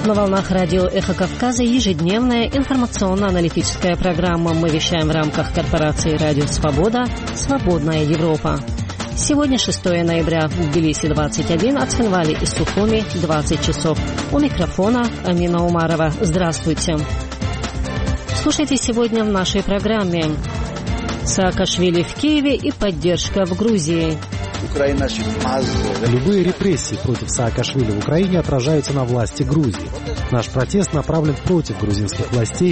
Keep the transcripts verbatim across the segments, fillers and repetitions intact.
На волнах радио «Эхо Кавказа» ежедневная информационно-аналитическая программа. Мы вещаем в рамках корпорации «Радио Свобода. Свободная Европа». Сегодня шестое ноября, в Тбилиси двадцать один, а Цхинвали и Сухуми двадцать часов. У микрофона Амина Умарова. Здравствуйте. Слушайте сегодня в нашей программе. Саакашвили в Киеве и поддержка в Грузии. Любые репрессии против Саакашвили в Украине отражаются на власти Грузии. Наш протест направлен против грузинских властей.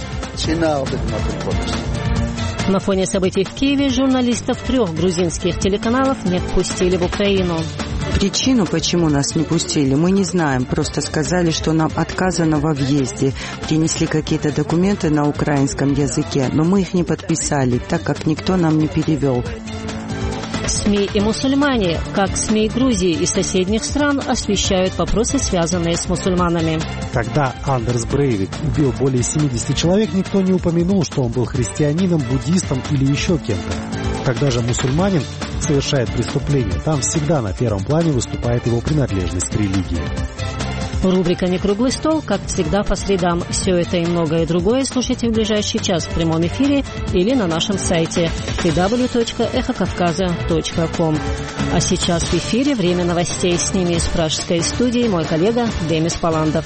На фоне событий в Киеве журналистов трех грузинских телеканалов не впустили в Украину. Причину, почему нас не пустили, мы не знаем. Просто сказали, что нам отказано во въезде. Принесли какие-то документы на украинском языке, но мы их не подписали, так как никто нам не перевел. СМИ и мусульмане, как СМИ Грузии и соседних стран, освещают вопросы, связанные с мусульманами. Когда Андерс Брейвик убил более семидесяти человек, никто не упомянул, что он был христианином, буддистом или еще кем-то. Когда же мусульманин совершает преступление, там всегда на первом плане выступает его принадлежность к религии. Рубрика «Не круглый стол», как всегда, по средам. Все это и многое другое слушайте в ближайший час в прямом эфире или на нашем сайте дабл ю дабл ю дабл ю точка эхо кавказа точка ком. А сейчас в эфире время новостей. С ними из пражской студии мой коллега Демис Паландов.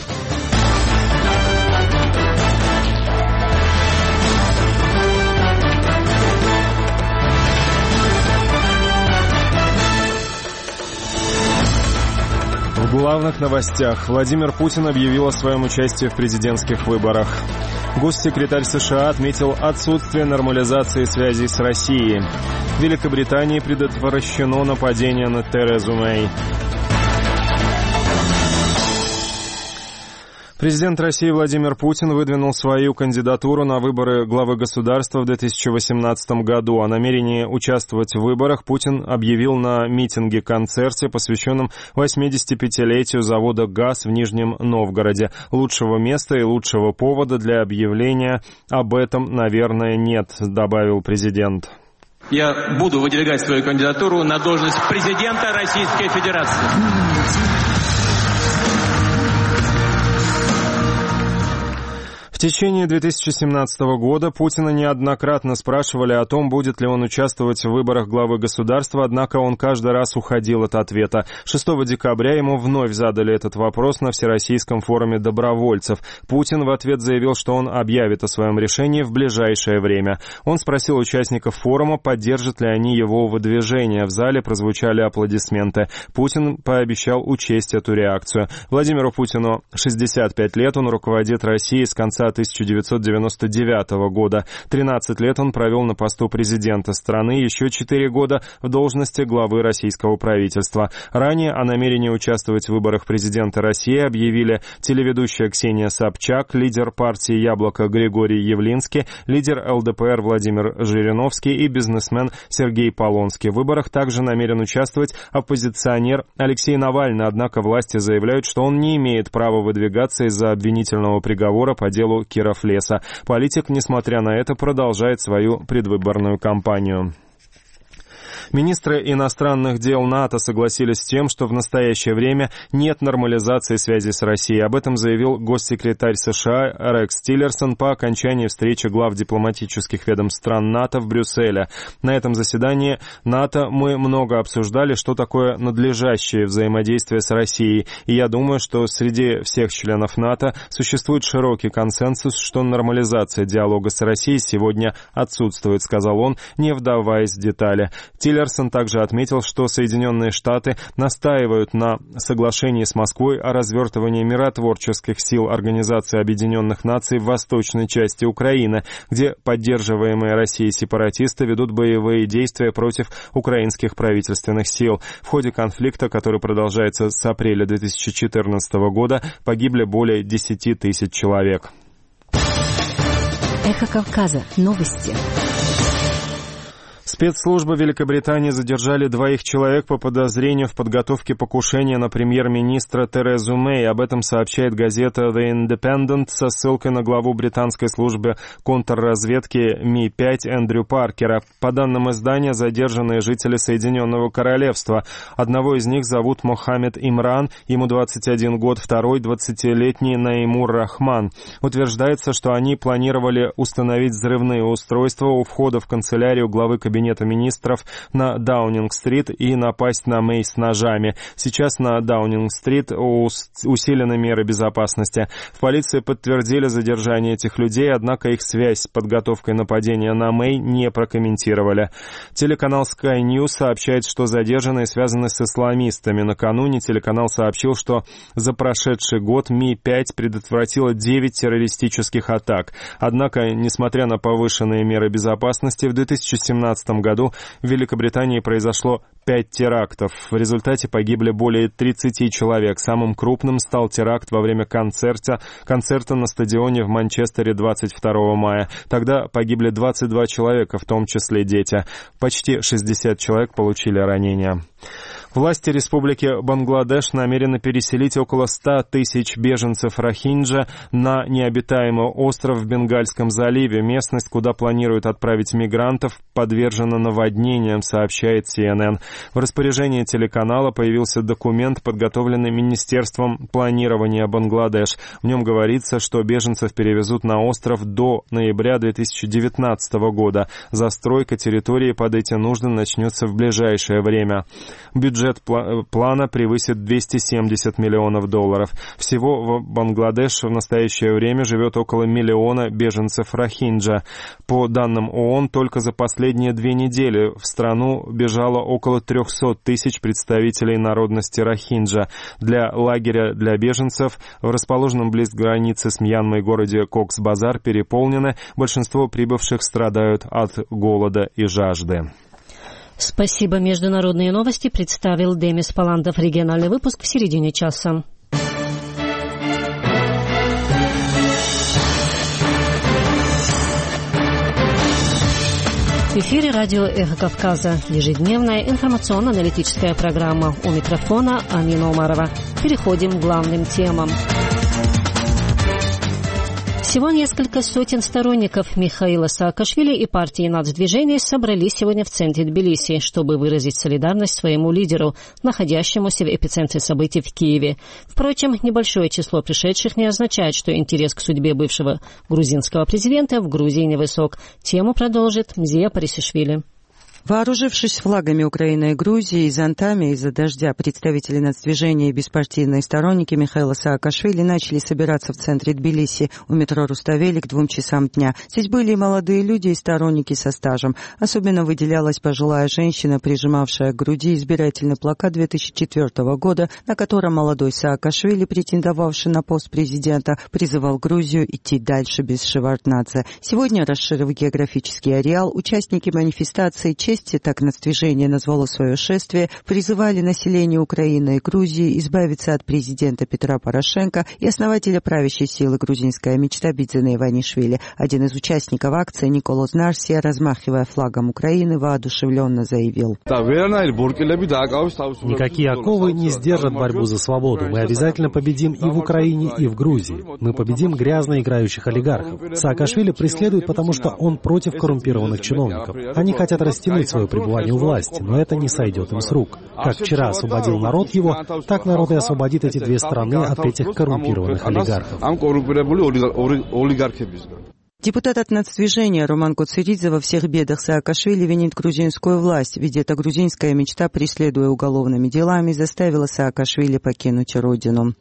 В главных новостях. Владимир Путин объявил о своем участии в президентских выборах. Госсекретарь США отметил отсутствие нормализации связей с Россией. В Великобритании предотвращено нападение на Терезу Мэй. Президент России Владимир Путин выдвинул свою кандидатуру на выборы главы государства в две тысячи восемнадцатом году. О намерении участвовать в выборах Путин объявил на митинге-концерте, посвященном восьмидесятипятилетию завода ГАЗ в Нижнем Новгороде. Лучшего места и лучшего повода для объявления об этом, наверное, нет, добавил президент. Я буду выдвигать свою кандидатуру на должность президента Российской Федерации. В течение две тысячи семнадцатого года Путина неоднократно спрашивали о том, будет ли он участвовать в выборах главы государства, однако он каждый раз уходил от ответа. шестого декабря ему вновь задали этот вопрос на Всероссийском форуме добровольцев. Путин в ответ заявил, что он объявит о своем решении в ближайшее время. Он спросил участников форума, поддержат ли они его выдвижение. В зале прозвучали аплодисменты. Путин пообещал учесть эту реакцию. Владимиру Путину шестьдесят пять лет, он руководит Россией с конца тысяча девятьсот девяносто девятого года. тринадцать лет он провел на посту президента страны, еще четыре года в должности главы российского правительства. Ранее о намерении участвовать в выборах президента России объявили телеведущая Ксения Собчак, лидер партии «Яблоко» Григорий Явлинский, лидер эл дэ пэ эр Владимир Жириновский и бизнесмен Сергей Полонский. В выборах также намерен участвовать оппозиционер Алексей Навальный, однако власти заявляют, что он не имеет права выдвигаться из-за обвинительного приговора по делу Кировлеса. Политик, несмотря на это, продолжает свою предвыборную кампанию. Министры иностранных дел НАТО согласились с тем, что в настоящее время нет нормализации связи с Россией. Об этом заявил госсекретарь США Рекс Тиллерсон по окончании встречи глав дипломатических ведомств стран НАТО в Брюсселе. На этом заседании НАТО мы много обсуждали, что такое надлежащее взаимодействие с Россией. И я думаю, что среди всех членов НАТО существует широкий консенсус, что нормализация диалога с Россией сегодня отсутствует, сказал он, не вдаваясь в детали. Тиллерсон также отметил, что Соединенные Штаты настаивают на соглашении с Москвой о развертывании миротворческих сил Организации Объединенных Наций в восточной части Украины, где поддерживаемые Россией сепаратисты ведут боевые действия против украинских правительственных сил. В ходе конфликта, который продолжается с апреля две тысячи четырнадцатого года, погибли более десяти тысяч человек. Эхо Кавказа. Новости. Спецслужбы Великобритании задержали двоих человек по подозрению в подготовке покушения на премьер-министра Терезу Мэй. Об этом сообщает газета The Independent со ссылкой на главу британской службы контрразведки эм и пять Эндрю Паркера. По данным издания, задержанные жители Соединенного Королевства. Одного из них зовут Мохаммед Имран, ему двадцать один год, второй двадцатилетний Наимур Рахман. Утверждается, что они планировали установить взрывные устройства у входа в канцелярию главы Кабинета министров на Даунинг-стрит и напасть на Мэй с ножами. Сейчас на Даунинг-стрит усилены меры безопасности. В полиции подтвердили задержание этих людей, однако их связь с подготовкой нападения на Мэй не прокомментировали. Телеканал Sky News сообщает, что задержанные связаны с исламистами. Накануне телеканал сообщил, что за прошедший год эм и пять предотвратила девять террористических атак. Однако, несмотря на повышенные меры безопасности, в две тысячи семнадцатом году в Великобритании произошло пять терактов. В результате погибли более тридцати человек. Самым крупным стал теракт во время концерта, концерта на стадионе в Манчестере двадцать второго мая. Тогда погибли двадцать два человека, в том числе дети. Почти шестьдесят человек получили ранения. Власти Республики Бангладеш намерены переселить около ста тысяч беженцев Рохинджа на необитаемый остров в Бенгальском заливе. Местность, куда планируют отправить мигрантов, подвержена наводнениям, сообщает си эн эн. В распоряжении телеканала появился документ, подготовленный Министерством планирования Бангладеш. В нем говорится, что беженцев перевезут на остров до ноября две тысячи девятнадцатого года. Застройка территории под эти нужды начнется в ближайшее время. Бюджет Бюджет плана превысит двести семьдесят миллионов долларов. Всего в Бангладеш в настоящее время живет около миллиона беженцев Рохинджа. По данным ООН, только за последние две недели в страну бежало около трехсот тысяч представителей народности Рохинджа. Для лагеря для беженцев в расположенном близ границы с Мьянмой городе Кокс-Базар переполнены. Большинство прибывших страдают от голода и жажды. Спасибо. Международные новости представил Демис Паландов. Региональный выпуск в середине часа. В эфире радио «Эхо Кавказа». Ежедневная информационно-аналитическая программа. У микрофона Амина Умарова. Переходим к главным темам. Всего несколько сотен сторонников Михаила Саакашвили и партии «Нацдвижение» собрались сегодня в центре Тбилиси, чтобы выразить солидарность своему лидеру, находящемуся в эпицентре событий в Киеве. Впрочем, небольшое число пришедших не означает, что интерес к судьбе бывшего грузинского президента в Грузии невысок. Тему продолжит Мзия Парисишвили. Вооружившись флагами Украины и Грузии и зонтами из-за дождя, представители нацдвижения и беспартийные сторонники Михаила Саакашвили начали собираться в центре Тбилиси у метро Руставели к двум часам дня. Здесь были и молодые люди, и сторонники со стажем. Особенно выделялась пожилая женщина, прижимавшая к груди избирательный плакат две тысячи четвёртого года, на котором молодой Саакашвили, претендовавший на пост президента, призывал Грузию идти дальше без Шеварднадзе. Сегодня, расширив географический ареал, участники манифестации чести, так нацдвижение назвало свое шествие, призывали население Украины и Грузии избавиться от президента Петра Порошенко и основателя правящей силы «Грузинская мечта» Бидзена Иванишвили. Один из участников акции, Николос Нарсия, размахивая флагом Украины, воодушевленно заявил: «Никакие оковы не сдержат борьбу за свободу. Мы обязательно победим и в Украине, и в Грузии. Мы победим грязно играющих олигархов. Саакашвили преследуют, потому что он против коррумпированных чиновников. Они хотят растянуть свое пребывание у власти, но это не сойдет им с рук. Как вчера освободил народ его, так народ и освободит эти две страны от этих коррумпированных олигархов». Депутат от нацдвижения Роман Коцеридзе во всех бедах Саакашвили винит грузинскую власть, ведь эта грузинская мечта, преследуя уголовными делами, заставила Саакашвили покинуть родину.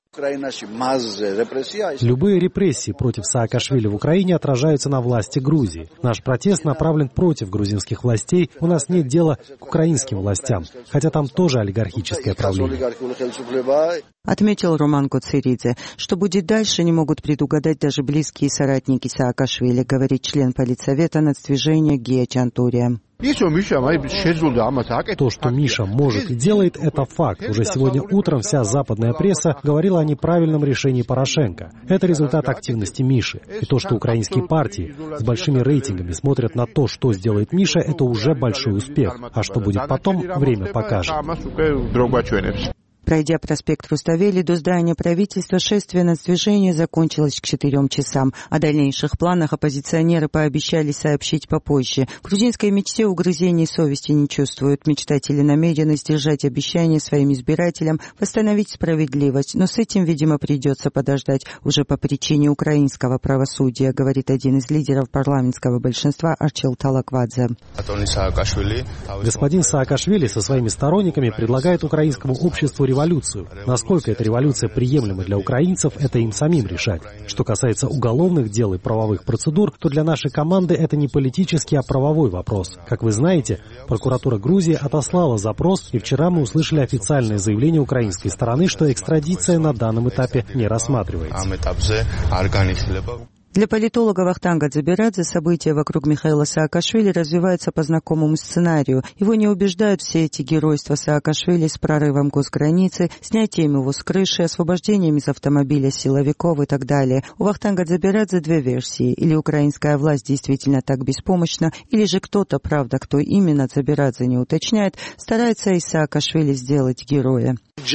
Любые репрессии против Саакашвили в Украине отражаются на власти Грузии. Наш протест направлен против грузинских властей. У нас нет дела к украинским властям, хотя там тоже олигархическое правление. Отметил Роман Коцеридзе. Что будет дальше, не могут предугадать даже близкие соратники Саакашвили, говорит член политсовета нацдвижения Гия Чантурия. То, что Миша может и делает, это факт. Уже сегодня утром вся западная пресса говорила о неправильном решении Порошенко. Это результат активности Миши. И то, что украинские партии с большими рейтингами смотрят на то, что сделает Миша, это уже большой успех. А что будет потом, время покажет. Пройдя проспект Руставели до здания правительства, шествие нацдвижения закончилось к четырем часам. О дальнейших планах оппозиционеры пообещали сообщить попозже. В грузинской мечте угрызений совести не чувствуют. Мечтатели намерены сдержать обещания своим избирателям, восстановить справедливость. Но с этим, видимо, придется подождать уже по причине украинского правосудия, говорит один из лидеров парламентского большинства Арчил Талаквадзе. Господин Саакашвили со своими сторонниками предлагает украинскому обществу революцию. Насколько эта революция приемлема для украинцев, это им самим решать. Что касается уголовных дел и правовых процедур, то для нашей команды это не политический, а правовой вопрос. Как вы знаете, прокуратура Грузии отослала запрос, и вчера мы услышали официальное заявление украинской стороны, что экстрадиция на данном этапе не рассматривается. Для политолога Вахтанга Дзабирадзе события вокруг Михаила Саакашвили развиваются по знакомому сценарию. Его не убеждают все эти геройства Саакашвили с прорывом госграницы, снятием его с крыши, освобождением из автомобиля силовиков и так далее. У Вахтанга Дзабирадзе две версии. Или украинская власть действительно так беспомощна, или же кто-то, правда, кто именно, Дзабирадзе не уточняет, старается из Саакашвили сделать героя.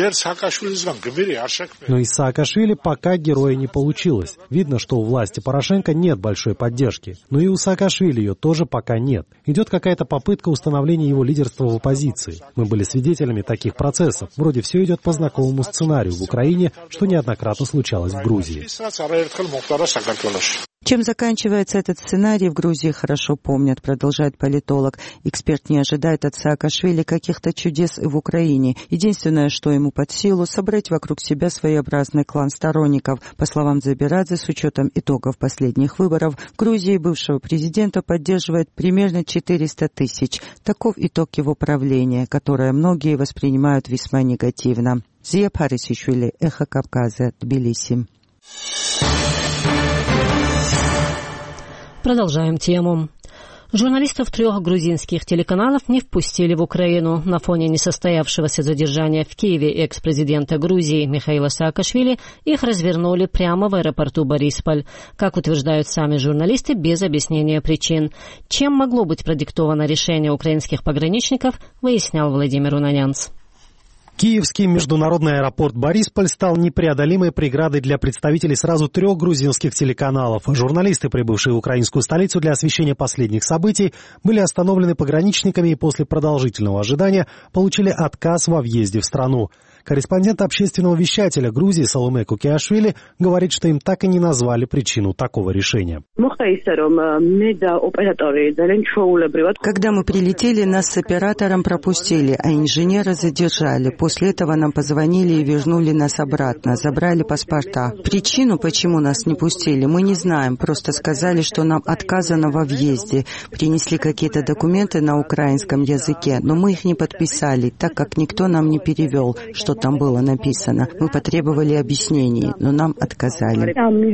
Но из Саакашвили пока героя не получилось. Видно, что у власти Порошенко нет большой поддержки. Но и у Саакашвили ее тоже пока нет. Идет какая-то попытка установления его лидерства в оппозиции. Мы были свидетелями таких процессов. Вроде все идет по знакомому сценарию в Украине, что неоднократно случалось в Грузии. Чем заканчивается этот сценарий, в Грузии хорошо помнят, продолжает политолог. Эксперт не ожидает от Саакашвили каких-то чудес и в Украине. Единственное, что ему под силу, собрать вокруг себя своеобразный клан сторонников. По словам Дзабирадзе, с учетом итогов последних выборов, в Грузии бывшего президента поддерживает примерно четыреста тысяч. Таков итог его правления, которое многие воспринимают весьма негативно. Зия Парисишвили, Эхо Кавказа, Тбилиси. Продолжаем тему. Журналистов трех грузинских телеканалов не впустили в Украину. На фоне несостоявшегося задержания в Киеве экс-президента Грузии Михаила Саакашвили их развернули прямо в аэропорту Борисполь. Как утверждают сами журналисты, без объяснения причин. Чем могло быть продиктовано решение украинских пограничников, выяснял Владимир Унанянц. Киевский международный аэропорт Борисполь стал непреодолимой преградой для представителей сразу трех грузинских телеканалов. Журналисты, прибывшие в украинскую столицу для освещения последних событий, были остановлены пограничниками и после продолжительного ожидания получили отказ во въезде в страну. Корреспондент общественного вещателя Грузии Саломе Кукиашвили говорит, что им так и не назвали причину такого решения. Когда мы прилетели, нас с оператором пропустили, а инженера задержали. После этого нам позвонили и вернули нас обратно, забрали паспорта. Причину, почему нас не пустили, мы не знаем. Просто сказали, что нам отказано во въезде. Принесли какие-то документы на украинском языке, но мы их не подписали, так как никто нам не перевел, что там было написано. Мы потребовали объяснений, но нам отказали.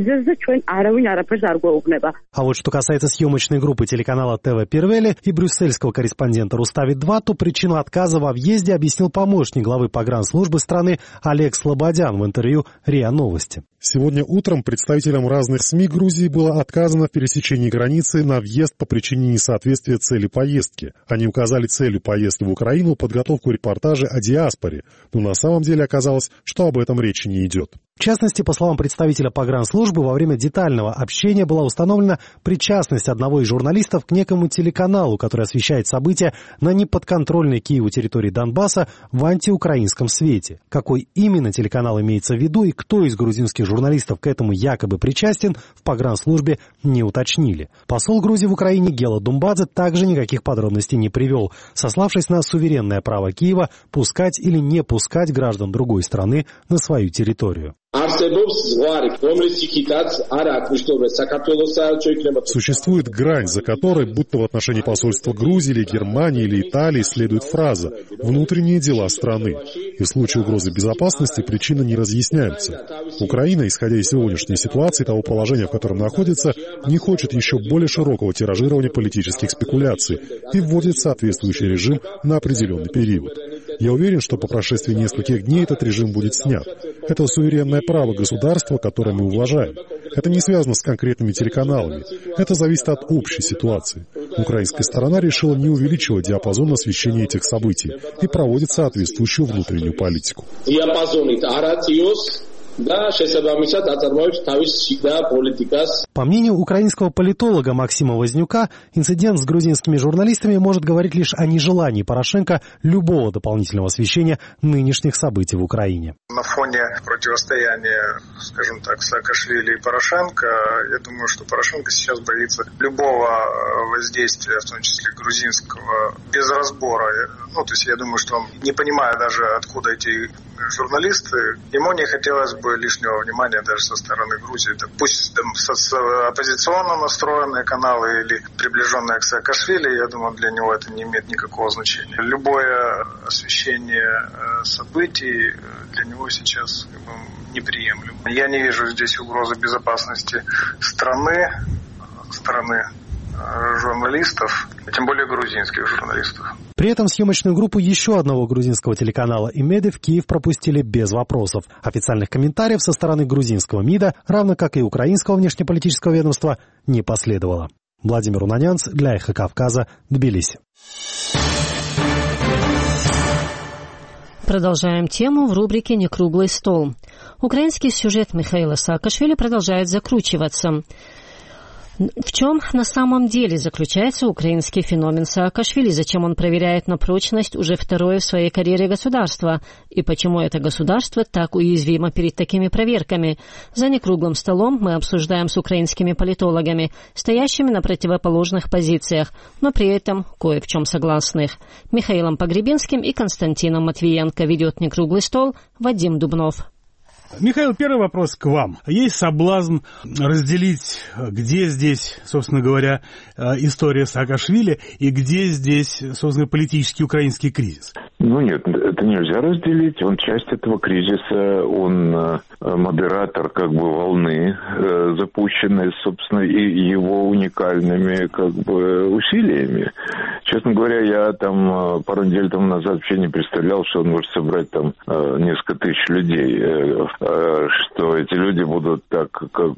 А вот что касается съемочной группы телеканала ТВ Первели и брюссельского корреспондента Рустави два, то причину отказа во въезде объяснил помощник главы погранслужбы страны Олег Слободян в интервью РИА Новости. Сегодня утром представителям разных СМИ Грузии было отказано в пересечении границы на въезд по причине несоответствия цели поездки. Они указали целью поездки в Украину подготовку репортажа о диаспоре, но на самом деле оказалось, что об этом речи не идет. В частности, по словам представителя погранслужбы, во время детального общения была установлена причастность одного из журналистов к некому телеканалу, который освещает события на неподконтрольной Киеву территории Донбасса в антиукраинском свете. Какой именно телеканал имеется в виду и кто из грузинских журналистов к этому якобы причастен, в погранслужбе не уточнили. Посол Грузии в Украине Гела Думбадзе также никаких подробностей не привел, сославшись на суверенное право Киева пускать или не пускать граждан другой страны на свою территорию. Существует грань, за которой, будто в отношении посольства Грузии или Германии или Италии, следует фраза «внутренние дела страны». И в случае угрозы безопасности причины не разъясняются. Украина, исходя из сегодняшней ситуации, того положения, в котором находится, не хочет еще более широкого тиражирования политических спекуляций и вводит соответствующий режим на определенный период. Я уверен, что по прошествии нескольких дней этот режим будет снят. Это суверенное право государства, которое мы уважаем. Это не связано с конкретными телеканалами. Это зависит от общей ситуации. Украинская сторона решила не увеличивать диапазон освещения этих событий и проводит соответствующую внутреннюю политику. По мнению украинского политолога Максима Вознюка, инцидент с грузинскими журналистами может говорить лишь о нежелании Порошенко любого дополнительного освещения нынешних событий в Украине. На фоне противостояния, скажем так, Саакашвили и Порошенко, я думаю, что Порошенко сейчас боится любого воздействия, в том числе грузинского, без разбора. Ну, то есть я думаю, что он, не понимая даже, откуда эти журналисты, ему не хотелось бы лишнего внимания даже со стороны Грузии. Да пусть там, со, с оппозиционно настроенные каналы или приближенные к Саакашвили, я думаю, для него это не имеет никакого значения. Любое освещение событий для него сейчас как бы неприемлемо. Я не вижу здесь угрозы безопасности страны, страны журналистов, тем более грузинских журналистов. При этом съемочную группу еще одного грузинского телеканала «Имеды» в Киев пропустили без вопросов. Официальных комментариев со стороны грузинского МИДа, равно как и украинского внешнеполитического ведомства, не последовало. Владимир Унанянц для «Эхо Кавказа», Тбилиси. Продолжаем тему в рубрике «Некруглый стол». Украинский сюжет Михаила Саакашвили продолжает закручиваться. В чем на самом деле заключается украинский феномен Саакашвили? Зачем он проверяет на прочность уже второе в своей карьере государство? И почему это государство так уязвимо перед такими проверками? За некруглым столом мы обсуждаем с украинскими политологами, стоящими на противоположных позициях, но при этом кое в чем согласных. Михаилом Погребинским и Константином Матвиенко ведет некруглый стол Вадим Дубнов. Михаил, первый вопрос к вам. Есть соблазн разделить, где здесь, собственно говоря, история Саакашвили и где здесь, собственно, политический украинский кризис? Ну нет, это нельзя разделить. Он часть этого кризиса, он модератор как бы волны, запущенной, собственно, и его уникальными как бы усилиями. Честно говоря, я там пару недель тому назад вообще не представлял, что он может собрать там несколько тысяч людей, что эти люди будут так как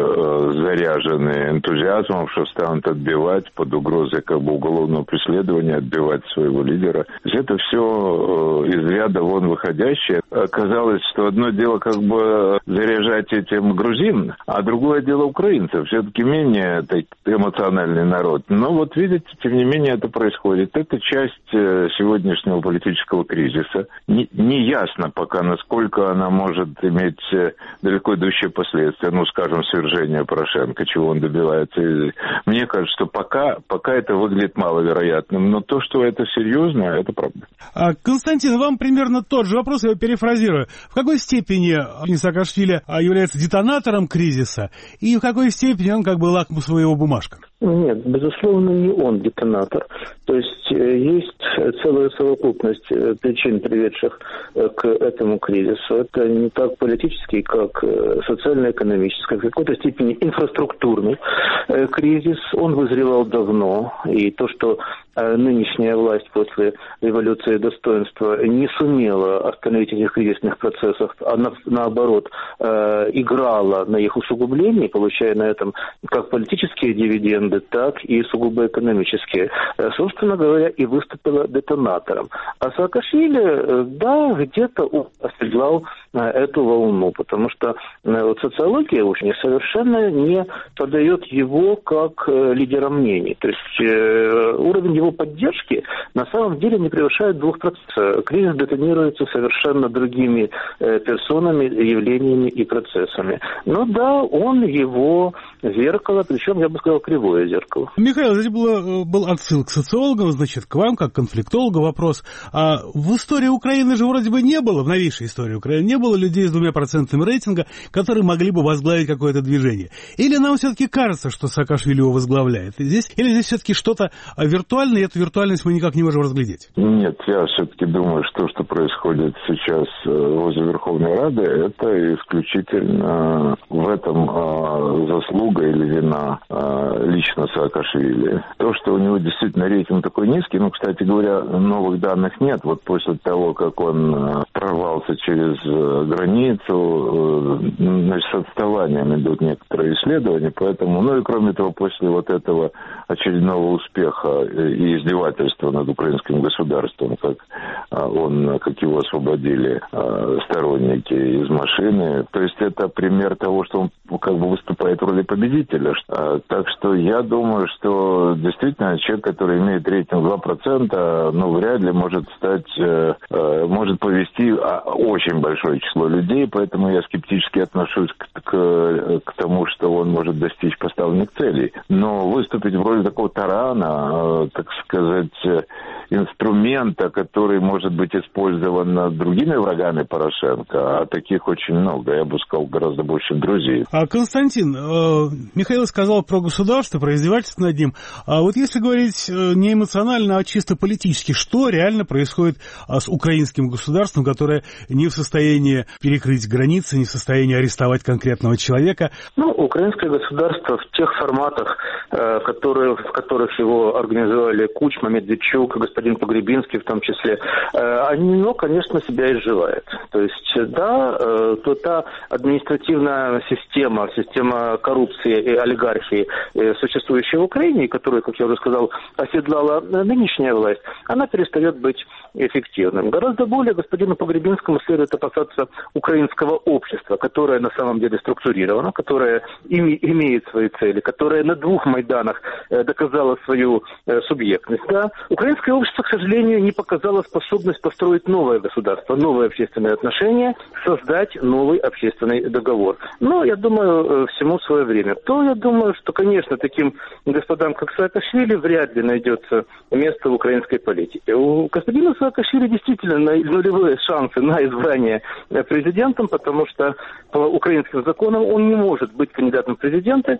бы заряжены энтузиазмом, что станут отбивать под угрозой как бы уголовного преследования, отбивать своего лидера. То есть это все из ряда вон выходящее. Оказалось, что одно дело как бы заряжать этим грузин, а другое дело украинцев. Все-таки менее эмоциональный народ. Но вот видите, тем не менее это происходит. Это часть сегодняшнего политического кризиса. Не, не ясно пока, насколько она может иметь далеко идущие последствия. Ну, скажем, свержение Порошенко, чего он добивается. И мне кажется, что пока, пока это выглядит маловероятным. Но то, что это серьезно, это правда. Константин, вам примерно тот же вопрос, я его перефразирую. В какой степени Саакашвили является детонатором кризиса и в какой степени он как бы лакмусовая его бумажка? Нет, безусловно, не он детонатор. То есть есть целая совокупность причин, приведших к этому кризису. Это не так политический, как социально-экономический, в какой-то степени инфраструктурный кризис. Он вызревал давно, и то, что нынешняя власть после революции достоинства не сумела остановить этих кризисных процессов, а на, наоборот играла на их усугублении, получая на этом как политические дивиденды, так и сугубо экономические, собственно говоря, и выступила детонатором. А Саакашвили, да, где-то оседлал эту волну, потому что вот социология уж не совершенно не подает его как лидера мнений. То есть уровень его поддержки на самом деле не превышает двух процентов. Кризис детонируется совершенно другими персонами, явлениями и процессами. Но да, он его зеркало, причем, я бы сказал, кривое зеркало. Михаил, здесь был, был отсыл к социологам, значит, к вам, как конфликтологу вопрос. А в истории Украины же вроде бы не было, в новейшей истории Украины, не было людей с двумя процентами рейтинга, которые могли бы возглавить какое-то движение. Или нам все-таки кажется, что Саакашвили его возглавляет? И здесь, или здесь все-таки что-то виртуальное, и эту виртуальность мы никак не можем разглядеть? Нет, я все-таки думаю, что то, что происходит сейчас возле Верховной Рады, это исключительно в этом а, заслуга или вина а, лично Саакашвили. То, что у него действительно рейтинг такой низкий, ну, кстати говоря, новых данных нет. Вот после того, как он прорвался через границу, значит, с отставанием идут некоторые исследования, поэтому, ну и кроме того, после вот этого очередного успеха и издевательства над украинским государством, как он, как его освободили сторонники из машины, то есть это пример того, что он как бы выступает в роли победителя. Так что я думаю, что действительно человек, который имеет рейтинг два процента, ну, вряд ли может стать, может повести очень большое число людей, поэтому я скептически отношусь к, к, к тому, что он может достичь поставленных целей. Но выступить в роли такого тарана, так сказать, инструмента, который может быть использован другими врагами Порошенко, а таких очень много, я бы сказал, гораздо больше друзей. А, Константин, э, Михаил сказал про государство, про издевательство над ним. А вот если говорить не эмоционально, а чисто политически, что реально происходит с украинским государством, которое не в состоянии перекрыть границы, не в состоянии арестовать конкретного человека? Ну, украинское государство в тех форматах, э, которые, в которых его организовали Кучма, Медведчук, господин Погребинский в том числе, э, оно, конечно, себя изживает. То есть, да, э, то та административная система, система коррупции и олигархии, э, существующая в Украине, которую, как я уже сказал, оседлала нынешняя власть, она перестает быть эффективным. Гораздо более господину Погребинскому следует опасаться украинского общества, которое на самом деле структурировано, которое име, имеет свои цели, которое на двух Майданах э, доказало свою э, субъектность. Да? Украинское общество, к сожалению, не показало способность построить новое государство, новые общественные отношения, создать новый общественный договор. Но, я думаю, всему свое время. То, я думаю, что, конечно, таким господам, как Саакашвили, вряд ли найдется место в украинской политике. У господина Саакашвили действительно нулевые шансы на избрание президентом, потому что по украинским законам он не может быть кандидатом в президенты,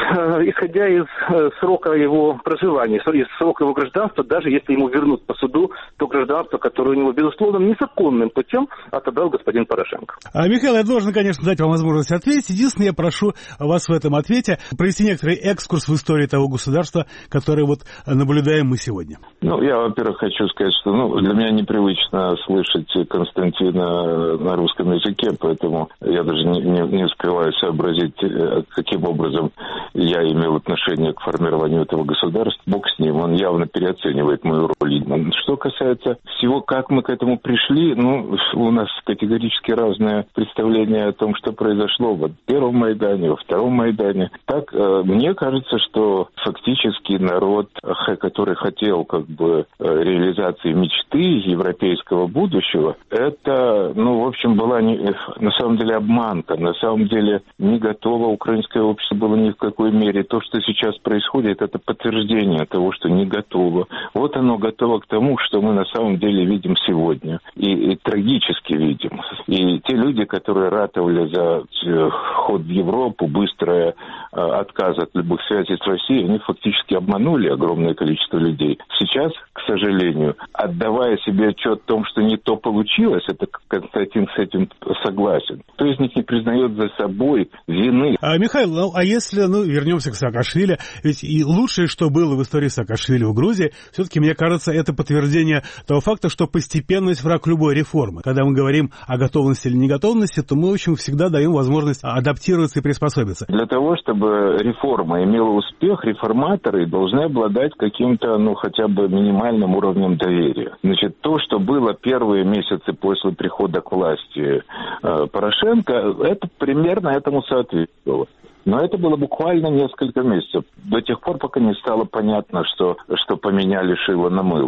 исходя из срока его проживания, из срока его гражданства, даже если ему вернут по суду то гражданство, которое у него, безусловно, незаконным путем отобрал господин Порошенко. А, Михаил, я должен, конечно, дать вам возможность ответить. Единственное, я прошу вас в этом ответе провести некоторый экскурс в истории того государства, которое вот наблюдаем мы сегодня. Ну, я, во-первых, хочу сказать, что ну, для меня непривычно слышать Константина на русском языке, поэтому я даже не, не, не успеваю сообразить, каким образом я имел отношение к формированию этого государства. Бог с ним, он явно переоценивает мою роль. Что касается всего, как мы к этому пришли, ну, у нас категорически разное представление о том, что произошло в первом Майдане, во втором Майдане. Так, мне кажется, что фактически народ, который хотел как бы реализации мечты европейского будущего, это, ну, в общем, была не, на самом деле обманка, на самом деле не готово украинское общество было ни в какой мере. То, что сейчас происходит, это подтверждение того, что не готово. Вот оно готово к тому, что мы на самом деле видим сегодня. И, и трагически видим. И те люди, которые ратовали за ход в Европу, быстрое э, отказ от любых связей с Россией, они фактически обманули огромное количество людей. Сейчас, к сожалению, отдавая себе отчет о том, что не то получилось, это Константин с этим согласен, кто из них не признает за собой вины. А, Михаил, ну, а если, ну, вернемся к Саакашвили, ведь и лучшее, что было в истории Саакашвили в Грузии, все-таки, мне кажется, это подтверждение того факта, что постепенность враг любой реформы. Когда мы говорим о готовности или неготовности, то мы, в общем, всегда даем возможность адаптироваться и приспособиться. Для того, чтобы реформа имела успех, реформаторы должны обладать каким-то, ну, хотя бы минимальным уровнем доверия. Значит, то, что было первые месяцы после прихода к власти э, Порошенко, это примерно этому соответствовало. Но это было буквально несколько месяцев, до тех пор, пока не стало понятно, что, что поменяли шило на мыло.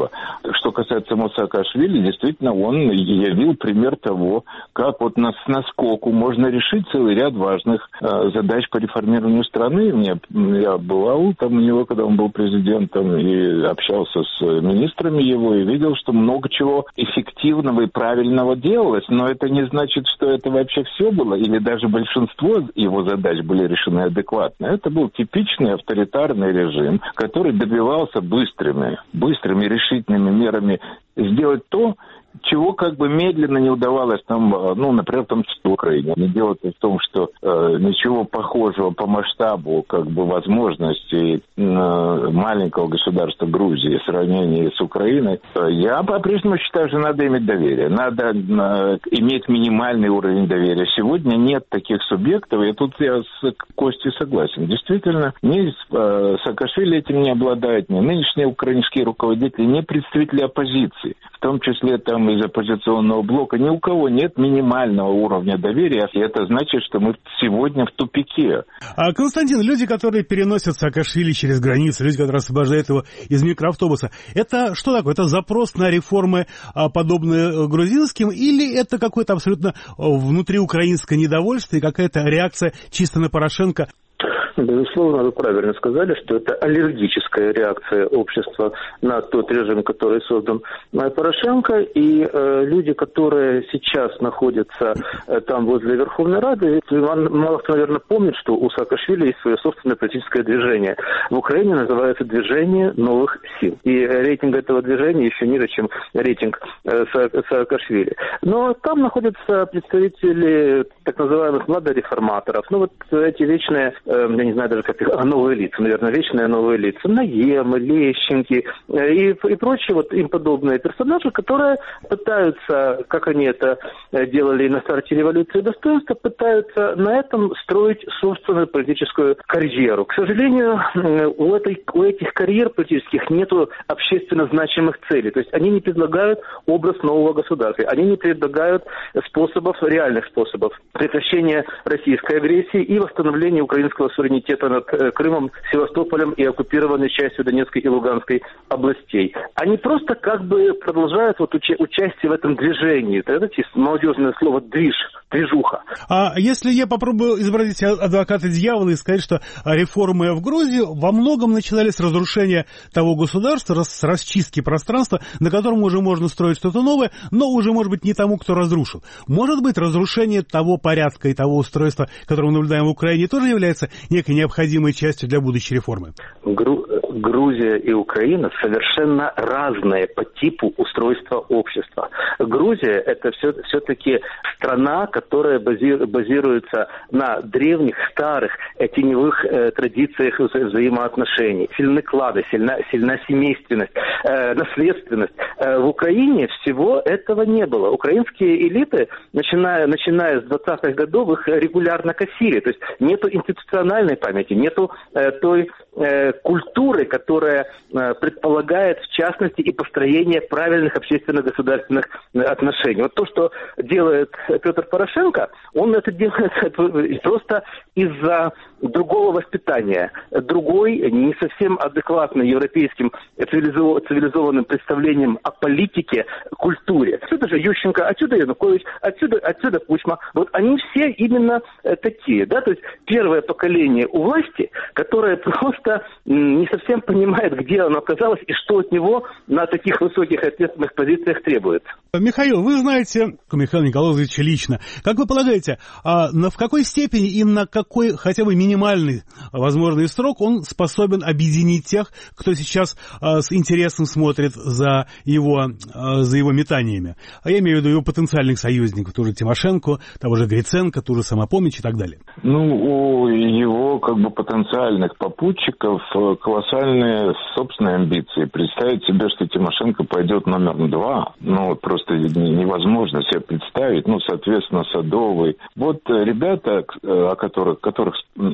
что касается Саакашвили, действительно, он явил пример того, как вот на, на скоку можно решить целый ряд важных э, задач по реформированию страны. Мне, я бывал там у него, когда он был президентом, и общался с министрами его, и видел, что много чего эффективного и правильного делалось, но это не значит, что это вообще все было, или даже большинство его задач были решены адекватно. Это был типичный авторитарный режим, который добивался быстрыми, быстрыми решительными мерами сделать то, чего как бы медленно не удавалось там, ну, например, в том числе в Украине. Не дело в том, что э, ничего похожего по масштабу, как бы, возможностей э, маленького государства Грузии в сравнении с Украиной, я по-прежнему считаю, что надо иметь доверие. Надо э, иметь минимальный уровень доверия. Сегодня нет таких субъектов, и тут я с Костей согласен. Действительно, ни э, Саакашвили этим не обладает, ни нынешние украинские руководители, ни представители оппозиции, в том числе там из оппозиционного блока, ни у кого нет минимального уровня доверия, и это значит, что мы сегодня в тупике. А, Константин, люди, которые переносят Саакашвили через границу, люди, которые освобождают его из микроавтобуса, это что такое? Это запрос на реформы, подобные грузинским, или это какое-то абсолютно внутриукраинское недовольство и какая-то реакция чисто на Порошенко? Безусловно, вы правильно сказали, что это аллергическая реакция общества на тот режим, который создан Порошенко. И э, люди, которые сейчас находятся э, там возле Верховной Рады, мало кто, наверное, помнит, что у Саакашвили есть свое собственное политическое движение. В Украине называется «Движение новых сил». И рейтинг этого движения еще ниже, чем рейтинг э, Са- Саакашвили. Но там находятся представители так называемых младореформаторов. Ну вот эти вечные... Э, я не знаю даже, как их, а новые лица, наверное, вечные новые лица, Наемы, Лещенки и, и прочие вот им подобные персонажи, которые пытаются, как они это делали на старте революции достоинства, пытаются на этом строить собственную политическую карьеру. К сожалению, у, этой, у этих карьер политических нету общественно значимых целей. То есть они не предлагают образ нового государства, они не предлагают способов, реальных способов прекращения российской агрессии и восстановления украинского суверенитета над Крымом, Севастополем и оккупированной частью Донецкой и Луганской областей. Они просто как бы продолжают вот уча- участие в этом движении. Это, знаете, молодежное слово «движ», «движуха». А если я попробую изобразить адвоката дьявола и сказать, что реформы в Грузии во многом начинались с разрушения того государства, с расчистки пространства, на котором уже можно строить что-то новое, но уже, может быть, не тому, кто разрушил. Может быть, разрушение того порядка и того устройства, которое мы наблюдаем в Украине, тоже является некой необходимой частью для будущей реформы? Гру- Грузия и Украина совершенно разные по типу устройства общества. Грузия – это все, все-таки страна, которая бази- базируется на древних, старых, теневых э, традициях вза- взаимоотношений. Сильны клады, сильна, сильна семейственность, э, наследственность. Э, в Украине всего этого не было. Украинские элиты, начиная, начиная с двадцатых годов, их регулярно косили. То есть нету институциональной памяти, нету э, той э, культуры, которая э, предполагает, в частности, и построение правильных общественно-государственных отношений. Вот то, что делает Петр Порошенко, он это делает просто из-за другого воспитания, другой, не совсем адекватно европейским цивилизованным представлением о политике, культуре. Отсюда же Ющенко, отсюда Янукович, отсюда, отсюда Кучма. Вот они все именно такие, да, то есть первое поколение у власти, которое просто не совсем понимает, где оно оказалось и что от него на таких высоких ответственных позициях требуется. Михаил, вы знаете Михаила Николаевича лично. Как вы полагаете, а в какой степени и на какой хотя бы минимальный возможный срок он способен объединить тех, кто сейчас а, с интересом смотрит за его, а, за его метаниями? А я имею в виду его потенциальных союзников, тоже Тимошенко, того же Гриценко, ту же Самопомощь и так далее. Ну, у его как бы потенциальных попутчиков колоссальные собственные амбиции. Представить себе, что Тимошенко пойдет номер два, ну, просто невозможно себе представить. Ну, соответственно, Садовый. Вот ребята, о которых, которых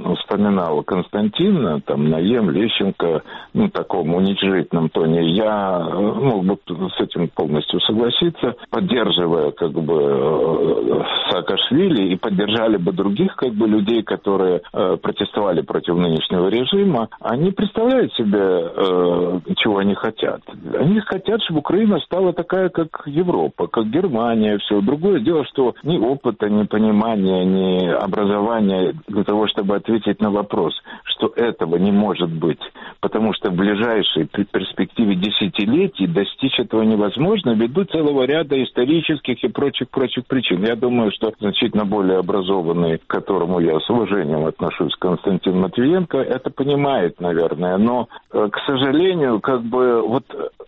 вспоминал Константин, там, Наем, Лещенко, ну, в таком уничижительном тоне, я мог бы с этим полностью согласиться, поддерживая, как бы, Саакашвили, и поддержали бы других, как бы, людей, которые э, протестовали против нынешнего режима. Они представляют себе, э, чего они хотят. Они хотят, чтобы Украина стала такая, как Европа, как Германия, все. Другое дело, что ни опыта, ни понимания, ни образования для того, чтобы ответить на вопрос, что этого не может быть, потому что в ближайшей перспективе десятилетий достичь этого невозможно ввиду целого ряда исторических и прочих-прочих причин. Я думаю, что значительно более образованный, к которому я с уважением отношусь, Константин Матвиенко, это понимает, наверное, но, к сожалению, как бы вот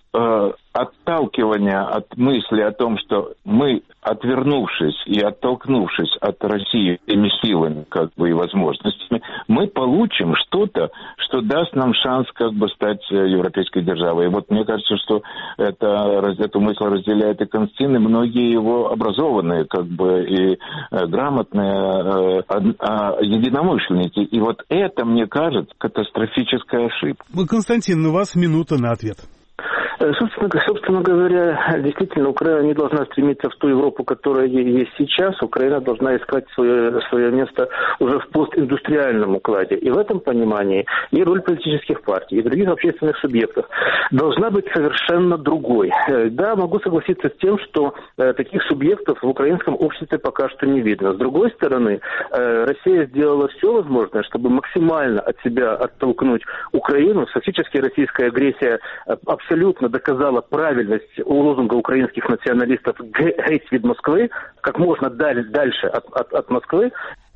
э, отталкивание от мысли о том, что мы, отвернувшись и оттолкнувшись от России этими силами, как бы, и возможностями, мы получим что-то, что даст нам шанс, как бы, стать европейской державой. И вот мне кажется, что это, эту мысль разделяет и Константин, и многие его образованные, как бы, и э, грамотные э, э, единомышленники. И вот это, мне кажется, катастрофическая ошибка. Константин, у вас минута на ответ. Собственно, собственно говоря, действительно, Украина не должна стремиться в ту Европу, которая есть сейчас. Украина должна искать свое, свое место уже в постиндустриальном укладе. И в этом понимании и роль политических партий, и других общественных субъектов должна быть совершенно другой. Да, могу согласиться с тем, что э, таких субъектов в украинском обществе пока что не видно. С другой стороны, э, Россия сделала все возможное, чтобы максимально от себя оттолкнуть Украину. Фактически российская агрессия э, абсолютно доказала правильность лозунга украинских националистов «Геть від Москвы», как можно дальше от, от, от Москвы.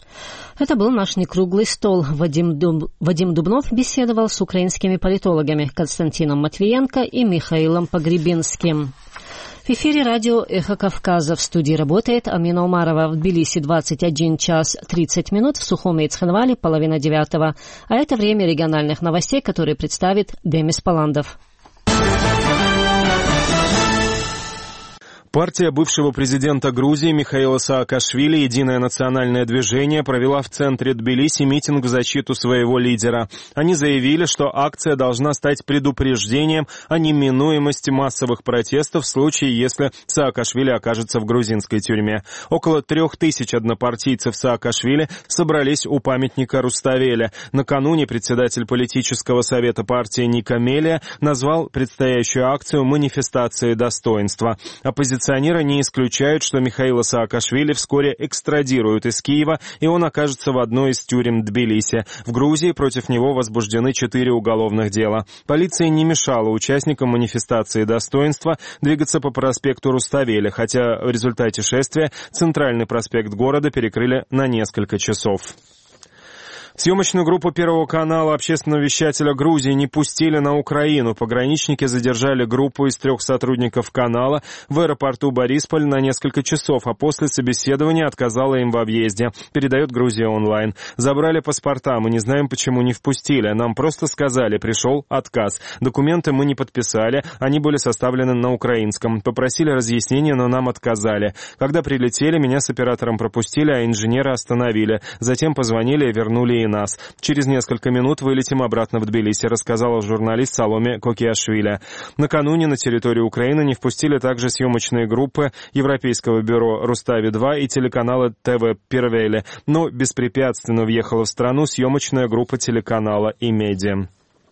Это был наш некруглый стол. Вадим, Дуб... Вадим Дубнов беседовал с украинскими политологами Константином Матвиенко и Михаилом Погребинским. В эфире радио «Эхо Кавказа». В студии работает Амина Умарова. В Тбилиси двадцать один час тридцать минут, в Сухуме и Цхинвале половина девятого. А это время региональных новостей, которые представит Демис Паландов. Партия бывшего президента Грузии Михаила Саакашвили «Единое национальное движение» провела в центре Тбилиси митинг в защиту своего лидера. Они заявили, что акция должна стать предупреждением о неминуемости массовых протестов в случае, если Саакашвили окажется в грузинской тюрьме. Около трех тысяч однопартийцев Саакашвили собрались у памятника Руставеля. Накануне председатель политического совета партии Ника Мелия назвал предстоящую акцию манифестацией достоинства. Оппозиционеры Оппозиционеры не исключают, что Михаила Саакашвили вскоре экстрадируют из Киева, и он окажется в одной из тюрем Тбилиси. В Грузии против него возбуждены четыре уголовных дела. Полиция не мешала участникам манифестации достоинства двигаться по проспекту Руставеля, хотя в результате шествия центральный проспект города перекрыли на несколько часов. Съемочную группу Первого канала общественного вещателя Грузии не пустили на Украину. Пограничники задержали группу из трех сотрудников канала в аэропорту Борисполь на несколько часов, а после собеседования отказала им во въезде, передает Грузия онлайн. Забрали паспорта, мы не знаем, почему не впустили. Нам просто сказали, пришел отказ. Документы мы не подписали, они были составлены на украинском. Попросили разъяснения, но нам отказали. Когда прилетели, меня с оператором пропустили, а инженера остановили. Затем позвонили и вернули и нас. Через несколько минут вылетим обратно в Тбилиси, рассказала журналист Саломе Кокиашвили. Накануне на территорию Украины не впустили также съемочные группы Европейского бюро Рустави-два и телеканала ТВ Первели, но беспрепятственно въехала в страну съемочная группа телеканала Имедиа.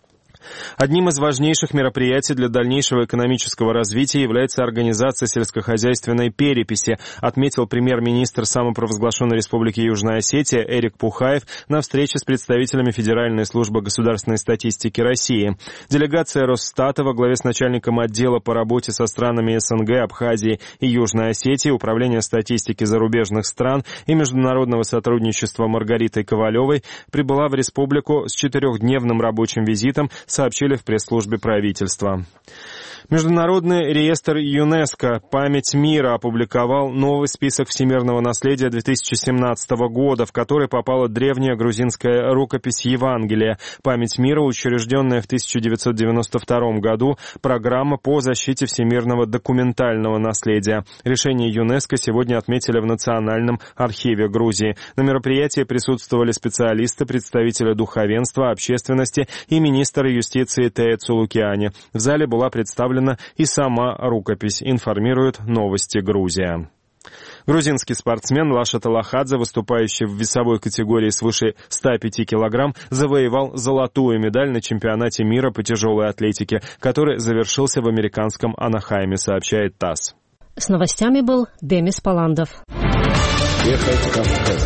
Одним из важнейших мероприятий для дальнейшего экономического развития является организация сельскохозяйственной переписи, отметил премьер-министр самопровозглашенной Республики Южная Осетия Эрик Пухаев на встрече с представителями Федеральной службы государственной статистики России. Делегация Росстата во главе с начальником отдела по работе со странами СНГ, Абхазии и Южной Осетии, Управления статистики зарубежных стран и международного сотрудничества Маргаритой Ковалевой прибыла в республику с четырехдневным рабочим визитом сообщили в пресс-службе правительства. Международный реестр ЮНЕСКО «Память мира» опубликовал новый список всемирного наследия две тысячи семнадцатого года, в который попала древняя грузинская рукопись Евангелия. «Память мира», учрежденная в тысяча девятьсот девяносто втором году, программа по защите всемирного документального наследия. Решение ЮНЕСКО сегодня отметили в Национальном архиве Грузии. На мероприятии присутствовали специалисты, представители духовенства, общественности и министр юстиции Тея Цулукиани. В зале была представлена и сама рукопись, информирует «Новости Грузия». Грузинский спортсмен Лаша Талахадзе, выступающий в весовой категории свыше ста пяти килограмм, завоевал золотую медаль на чемпионате мира по тяжелой атлетике, который завершился в американском Анахайме, сообщает ТАСС. С новостями был Демис Паландов. Ехать Кавказ.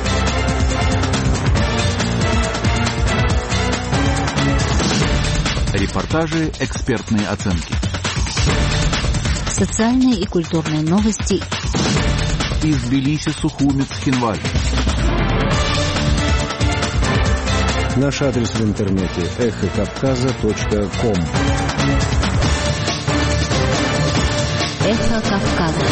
Репортажи, экспертные оценки. Социальные и культурные новости. Из Тбилиси, Сухуми, Цхинвали. Наш адрес в интернете эхо кавказа точка ком. Эхо Кавказа.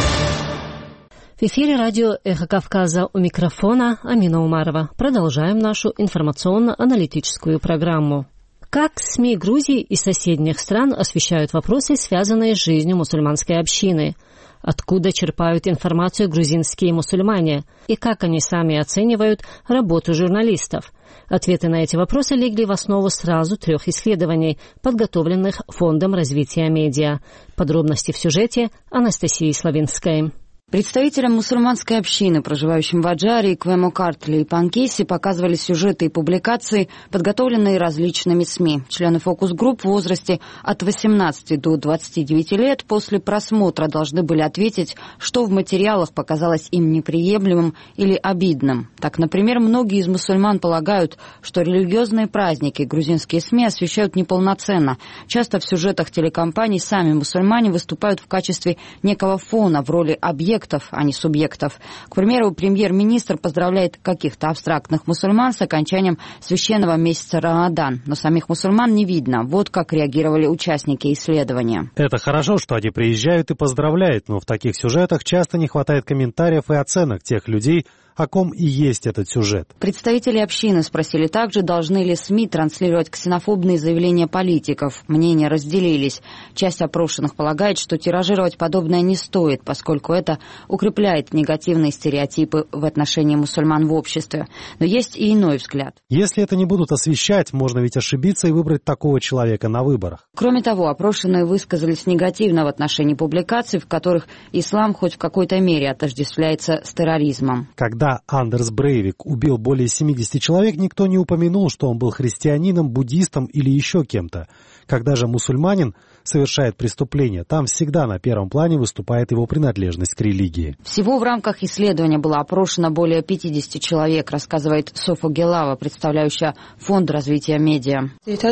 В эфире радио «Эхо Кавказа», у микрофона Амина Умарова. Продолжаем нашу информационно-аналитическую программу. Как СМИ Грузии и соседних стран освещают вопросы, связанные с жизнью мусульманской общины? Откуда черпают информацию грузинские мусульмане? И как они сами оценивают работу журналистов? Ответы на эти вопросы легли в основу сразу трех исследований, подготовленных Фондом развития медиа. Подробности в сюжете Анастасии Славинской. Представителям мусульманской общины, проживающим в Аджаре, Квемо-Картли и Панкисе, показывали сюжеты и публикации, подготовленные различными СМИ. Члены фокус-групп в возрасте от восемнадцати до двадцати девяти лет после просмотра должны были ответить, что в материалах показалось им неприемлемым или обидным. Так, например, многие из мусульман полагают, что религиозные праздники грузинские СМИ освещают неполноценно. Часто в сюжетах телекомпаний сами мусульмане выступают в качестве некого фона в роли объекта, а не субъектов. К примеру, премьер-министр поздравляет каких-то абстрактных мусульман с окончанием священного месяца Рамадан, но самих мусульман не видно. Вот как реагировали участники исследования. Это хорошо, что они приезжают и поздравляют, но в таких сюжетах часто не хватает комментариев и оценок тех людей, о ком и есть этот сюжет. Представители общины спросили также, должны ли СМИ транслировать ксенофобные заявления политиков. Мнения разделились. Часть опрошенных полагает, что тиражировать подобное не стоит, поскольку это укрепляет негативные стереотипы в отношении мусульман в обществе. Но есть и иной взгляд. Если это не будут освещать, можно ведь ошибиться и выбрать такого человека на выборах. Кроме того, опрошенные высказались негативно в отношении публикаций, в которых ислам хоть в какой-то мере отождествляется с терроризмом. Когда Когда Андерс Брейвик убил более семидесяти человек, никто не упомянул, что он был христианином, буддистом или еще кем-то. Когда же мусульманин совершает преступление, там всегда на первом плане выступает его принадлежность к религии. Всего в рамках исследования было опрошено более пятидесяти человек, рассказывает Софа Гелава, представляющая Фонд развития медиа.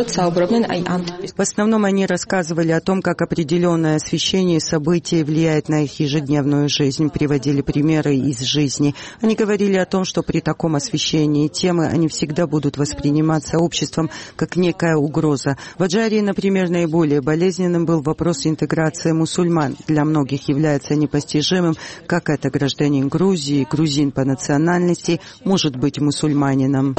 В основном они рассказывали о том, как определенное освещение событий влияет на их ежедневную жизнь, приводили примеры из жизни. Они говорили о том, что при таком освещении темы они всегда будут восприниматься обществом как некая угроза. В Аджарии, например, наиболее болезненным был вопрос интеграции мусульман. Для многих является непостижимым, как это гражданин Грузии, грузин по национальности, может быть мусульманином.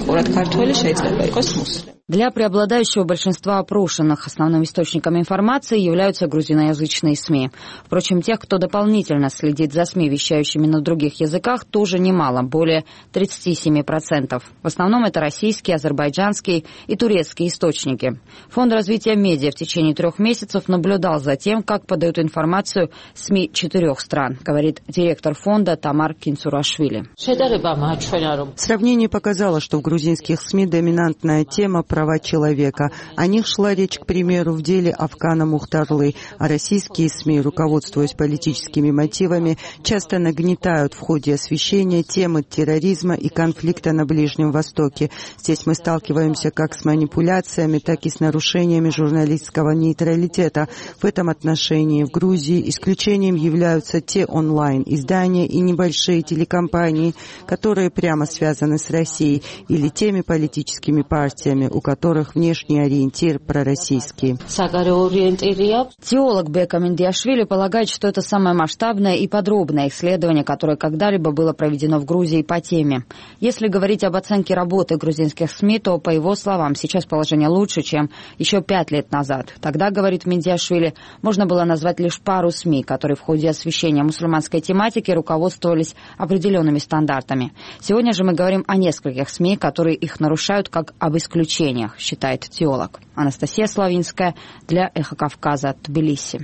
Для преобладающего большинства опрошенных основным источником информации являются грузиноязычные СМИ. Впрочем, тех, кто дополнительно следит за СМИ, вещающими на других языках, тоже немало, более тридцати семи процентов. В основном это российские, азербайджанские и турецкие источники. Фонд развития медиа в течение трех месяцев наблюдал за тем, как подают информацию СМИ четырех стран, говорит директор фонда Тамар Кинцурашвили. Сравнение показало, что в грузинских СМИ доминантная тема права человека. О них шла речь, к примеру, в деле Афкана Мухтарлы, а российские СМИ, руководствуясь политическими мотивами, часто нагнетают в ходе освещения темы терроризма и конфликта на Ближнем Востоке. Здесь мы сталкиваемся как с манипуляциями, так и с нарушениями журналистского нейтралитета. В этом отношении в Грузии исключением являются те онлайн-издания и небольшие телекомпании, которые прямо связаны с Россией, или теми политическими партиями, у которых внешний ориентир пророссийский. Теолог Бека Мендиашвили полагает, что это самое масштабное и подробное исследование, которое когда-либо было проведено в Грузии по теме. Если говорить об оценке работы грузинских СМИ, то, по его словам, сейчас положение лучше, чем еще пять лет назад. Тогда, говорит Мендиашвили, можно было назвать лишь пару СМИ, которые в ходе освещения мусульманской тематики руководствовались определенными стандартами. Сегодня же мы говорим о нескольких СМИ, которые их нарушают, как об исключениях, считает теолог. Анастасия Славинская для «Эхо Кавказа», Тбилиси.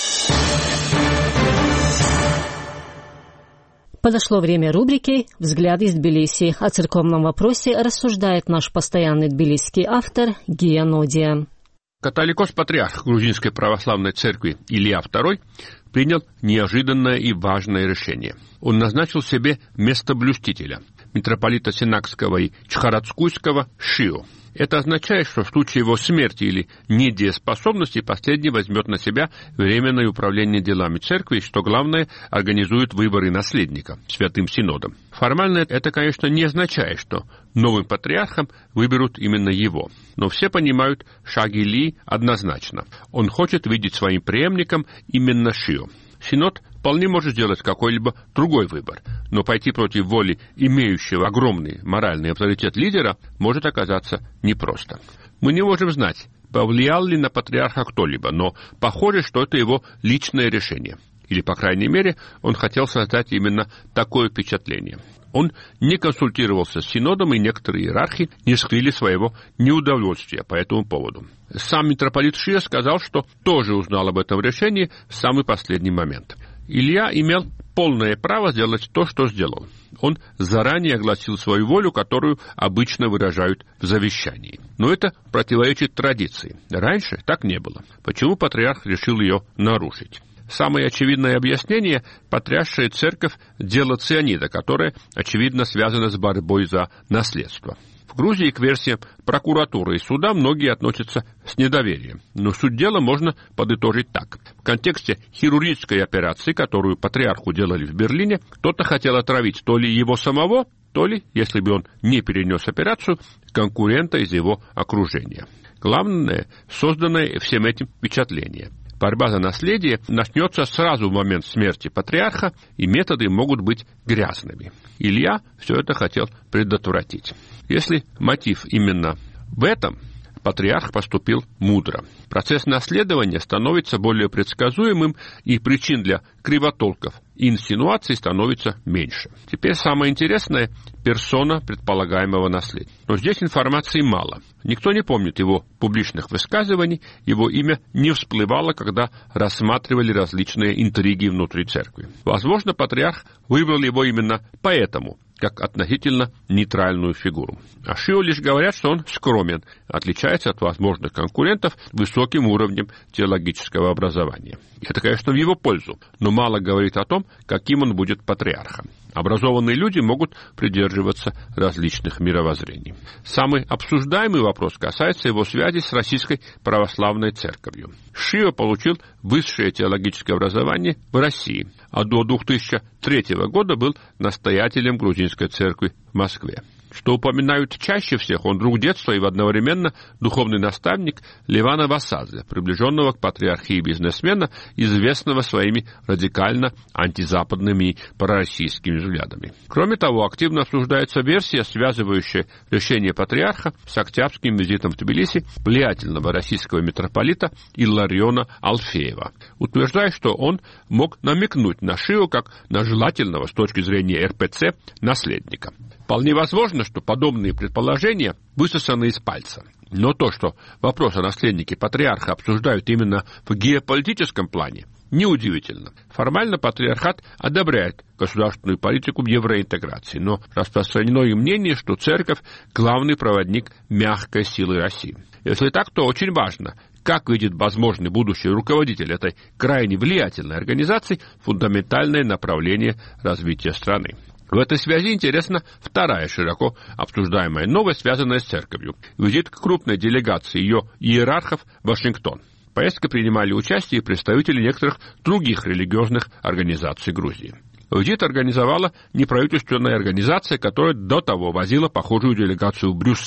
Подошло время рубрики «Взгляды из Тбилиси». О церковном вопросе рассуждает наш постоянный тбилисский автор Гия Нодия. Католикос-патриарх Грузинской православной церкви Илья второй принял неожиданное и важное решение. Он назначил себе местоблюстителя, митрополита Сенакского и Чхарацкуйского Шио. Это означает, что в случае его смерти или недееспособности последний возьмет на себя временное управление делами церкви и, что главное, организует выборы наследника Святым Синодом. Формально это, конечно, не означает, что новым патриархом выберут именно его. Но все понимают, шаг Ильи однозначно. Он хочет видеть своим преемником именно Шио. Синод вполне может сделать какой-либо другой выбор, но пойти против воли имеющего огромный моральный авторитет лидера может оказаться непросто. Мы не можем знать, повлиял ли на патриарха кто-либо, но похоже, что это его личное решение. Или, по крайней мере, он хотел создать именно такое впечатление. Он не консультировался с Синодом, и некоторые иерархи не скрыли своего неудовольствия по этому поводу. Сам митрополит Шио сказал, что тоже узнал об этом решении в самый последний момент. Илья имел полное право сделать то, что сделал. Он заранее огласил свою волю, которую обычно выражают в завещании. Но это противоречит традиции. Раньше так не было. Почему патриарх решил ее нарушить? Самое очевидное объяснение – потрясшая церковь дело цианида, которое, очевидно, связано с борьбой за наследство. В Грузии к версиям прокуратуры и суда многие относятся с недоверием. Но суть дела можно подытожить так. В контексте хирургической операции, которую патриарху делали в Берлине, кто-то хотел отравить то ли его самого, то ли, если бы он не перенес операцию, конкурента из его окружения. Главное – созданное всем этим впечатление. Борьба за наследие начнется сразу в момент смерти патриарха, и методы могут быть грязными. Илья все это хотел предотвратить. Если мотив именно в этом, патриарх поступил мудро. Процесс наследования становится более предсказуемым, и причин для кривотолков и инсинуаций становится меньше. Теперь самое интересное – персона предполагаемого наследия. Но здесь информации мало. Никто не помнит его публичных высказываний, его имя не всплывало, когда рассматривали различные интриги внутри церкви. Возможно, патриарх выбрал его именно поэтому, как относительно нейтральную фигуру. О Шио лишь говорят, что он скромен, отличается от возможных конкурентов высоким уровнем теологического образования. Это, конечно, в его пользу, но мало говорит о том, каким он будет патриархом. Образованные люди могут придерживаться различных мировоззрений. Самый обсуждаемый вопрос касается его связи с Российской Православной Церковью. Шио получил высшее теологическое образование в России, а до две тысячи третьего года был настоятелем Грузинской церкви в Москве. Что упоминают чаще всех, он друг детства и одновременно духовный наставник Левана Васадзе, приближенного к патриархии бизнесмена, известного своими радикально антизападными и пророссийскими взглядами. Кроме того, активно обсуждается версия, связывающая решение патриарха с октябрьским визитом в Тбилиси влиятельного российского митрополита Иллариона Алфеева, утверждая, что он мог намекнуть на Шио как на желательного с точки зрения эр пэ цэ наследника. Вполне возможно, что подобные предположения высосаны из пальца. Но то, что вопрос о наследнике патриарха обсуждают именно в геополитическом плане, неудивительно. Формально патриархат одобряет государственную политику евроинтеграции, но распространено и мнение, что церковь – главный проводник мягкой силы России. Если так, то очень важно, как видит возможный будущий руководитель этой крайне влиятельной организации фундаментальное направление развития страны. В этой связи интересна вторая широко обсуждаемая новость, связанная с церковью. Визит крупной делегации ее иерархов в Вашингтон. В поездке принимали участие представители некоторых других религиозных организаций Грузии. Визит организовала неправительственная организация, которая до того возила похожую делегацию в Брюссель.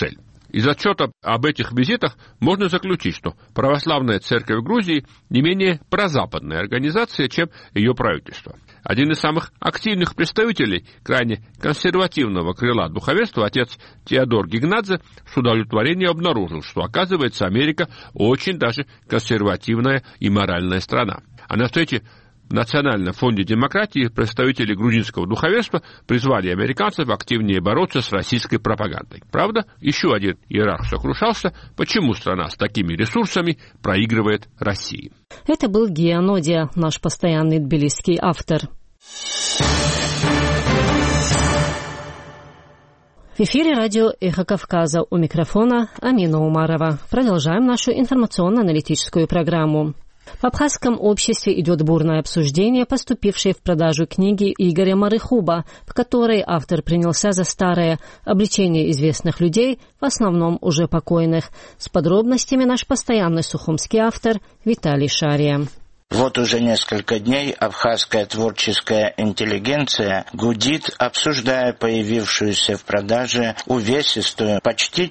Из отчета об этих визитах можно заключить, что православная церковь Грузии не менее прозападная организация, чем ее правительство. Один из самых активных представителей крайне консервативного крыла духовенства, отец Теодор Гигнадзе, с удовлетворением обнаружил, что, оказывается, Америка очень даже консервативная и моральная страна. А на встрече в Национальном фонде демократии представители грузинского духовенства призвали американцев активнее бороться с российской пропагандой. Правда, еще один иерарх сокрушался, почему страна с такими ресурсами проигрывает России. Это был Гия Нодия, наш постоянный тбилисский автор. В эфире радио «Эхо Кавказа», у микрофона Амина Умарова. Продолжаем нашу информационно-аналитическую программу. В абхазском обществе идет бурное обсуждение поступившей в продажу книги Игоря Марыхуба, в которой автор принялся за старое обличение известных людей, в основном уже покойных. С подробностями наш постоянный сухумский автор Виталий Шария. Вот уже несколько дней абхазская творческая интеллигенция гудит, обсуждая появившуюся в продаже увесистую, почти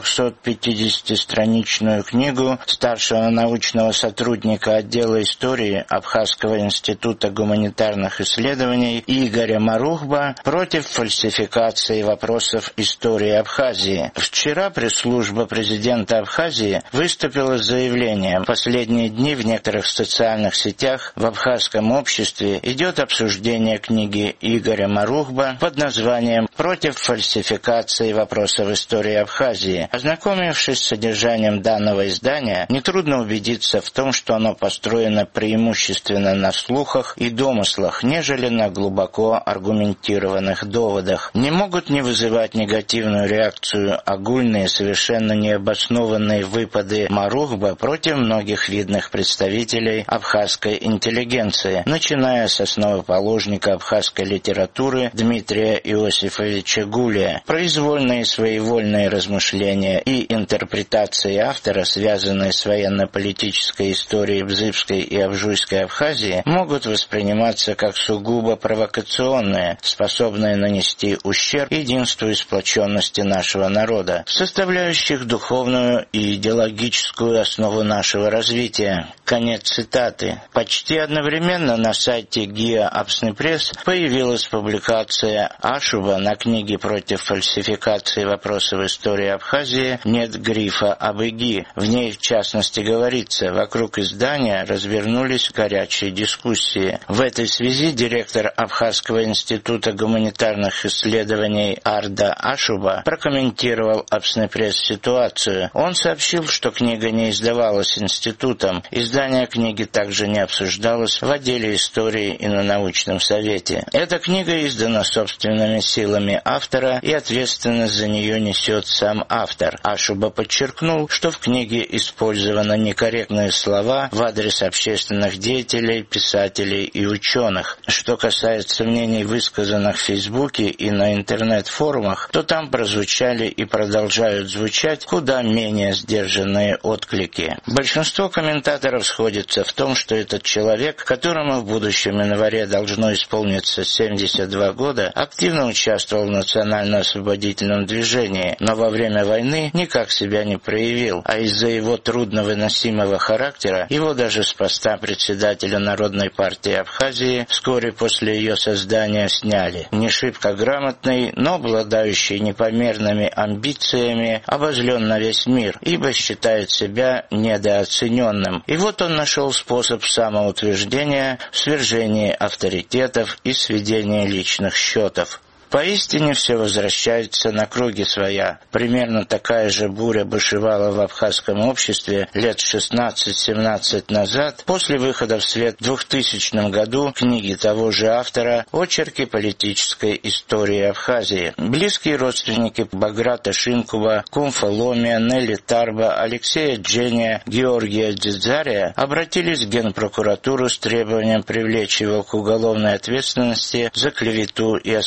четырехсотпятидесятистраничную книгу старшего научного сотрудника отдела истории Абхазского института гуманитарных исследований Игоря Марухба против фальсификации вопросов истории Абхазии. Вчера пресс-служба президента Абхазии выступила с заявлением: в последние дни в некоторых социальных В сетях в абхазском обществе идет обсуждение книги Игоря Марухба под названием «Против фальсификации вопросов истории Абхазии». Ознакомившись с содержанием данного издания, нетрудно убедиться в том, что оно построено преимущественно на слухах и домыслах, нежели на глубоко аргументированных доводах. Не могут не вызывать негативную реакцию огульные, совершенно необоснованные выпады Марухба против многих видных представителей абхазской интеллигенции, начиная с основоположника абхазской литературы Дмитрия Иосифовича Гулия. Произвольные своевольные размышления и интерпретации автора, связанные с военно-политической историей Бзыбской и Абжуйской Абхазии, могут восприниматься как сугубо провокационные, способные нанести ущерб единству и сплоченности нашего народа, составляющих духовную и идеологическую основу нашего развития. Конец цитаты. Почти одновременно на сайте ГИА Апснепресс появилась публикация Ашуба на книге «Против фальсификации вопросов истории Абхазии нет грифа об ИГИ». В ней, в частности, говорится: вокруг издания развернулись горячие дискуссии. В этой связи директор Абхазского института гуманитарных исследований Арда Ашуба прокомментировал Апснепресс ситуацию. Он сообщил, что книга не издавалась институтом. Издание книги также не обсуждалось в отделе истории и на научном совете. Эта книга издана собственными силами автора, и ответственность за нее несет сам автор. Ашуба подчеркнул, что в книге использованы некорректные слова в адрес общественных деятелей, писателей и ученых. Что касается мнений, высказанных в Фейсбуке и на интернет-форумах, то там прозвучали и продолжают звучать куда менее сдержанные отклики. Большинство комментаторов сходится в том, что этот человек, которому в будущем январе должно исполниться семьдесят два года, активно участвовал в национально-освободительном движении, но во время войны никак себя не проявил, а из-за его трудновыносимого характера его даже с поста председателя Народной партии Абхазии вскоре после ее создания сняли. Не шибко грамотный, но обладающий непомерными амбициями, обозлен на весь мир, ибо считает себя недооцененным. И вот он нашел способ самоутверждения в свержении авторитетов и сведении личных счетов. Поистине все возвращается на круги своя. Примерно такая же буря бушевала в абхазском обществе лет шестнадцать-семнадцать назад, после выхода в свет в двухтысячном году книги того же автора «Очерки политической истории Абхазии». Близкие родственники Баграта Шинкуба, Кумфа Ломия, Нелли Тарба, Алексея Джения, Георгия Дзидзария обратились в Генпрокуратуру с требованием привлечь его к уголовной ответственности за клевету и оскорбление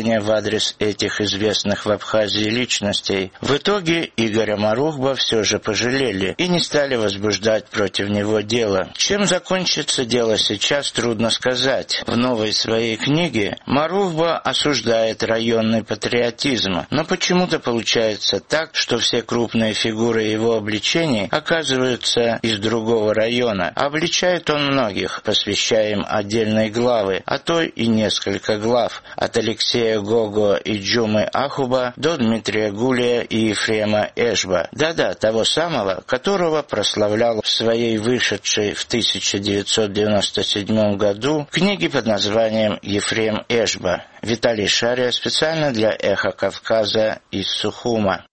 преследования в адрес этих известных в Абхазии личностей. В итоге Игоря Марухба все же пожалели и не стали возбуждать против него дело. Чем закончится дело сейчас, трудно сказать. В новой своей книге Марухба осуждает районный патриотизм, но почему-то получается так, что все крупные фигуры его обличений оказываются из другого района. Обличает он многих, посвящая им отдельные главы, а то и несколько глав, от Алексея Гого и Джумы Ахуба до Дмитрия Гулия и Ефрема Эшба. Да-да, того самого, которого прославлял в своей вышедшей в тысяча девятьсот девяносто седьмом году книге под названием «Ефрем Эшба». Виталий Шария специально для «Эхо Кавказа» из Сухума.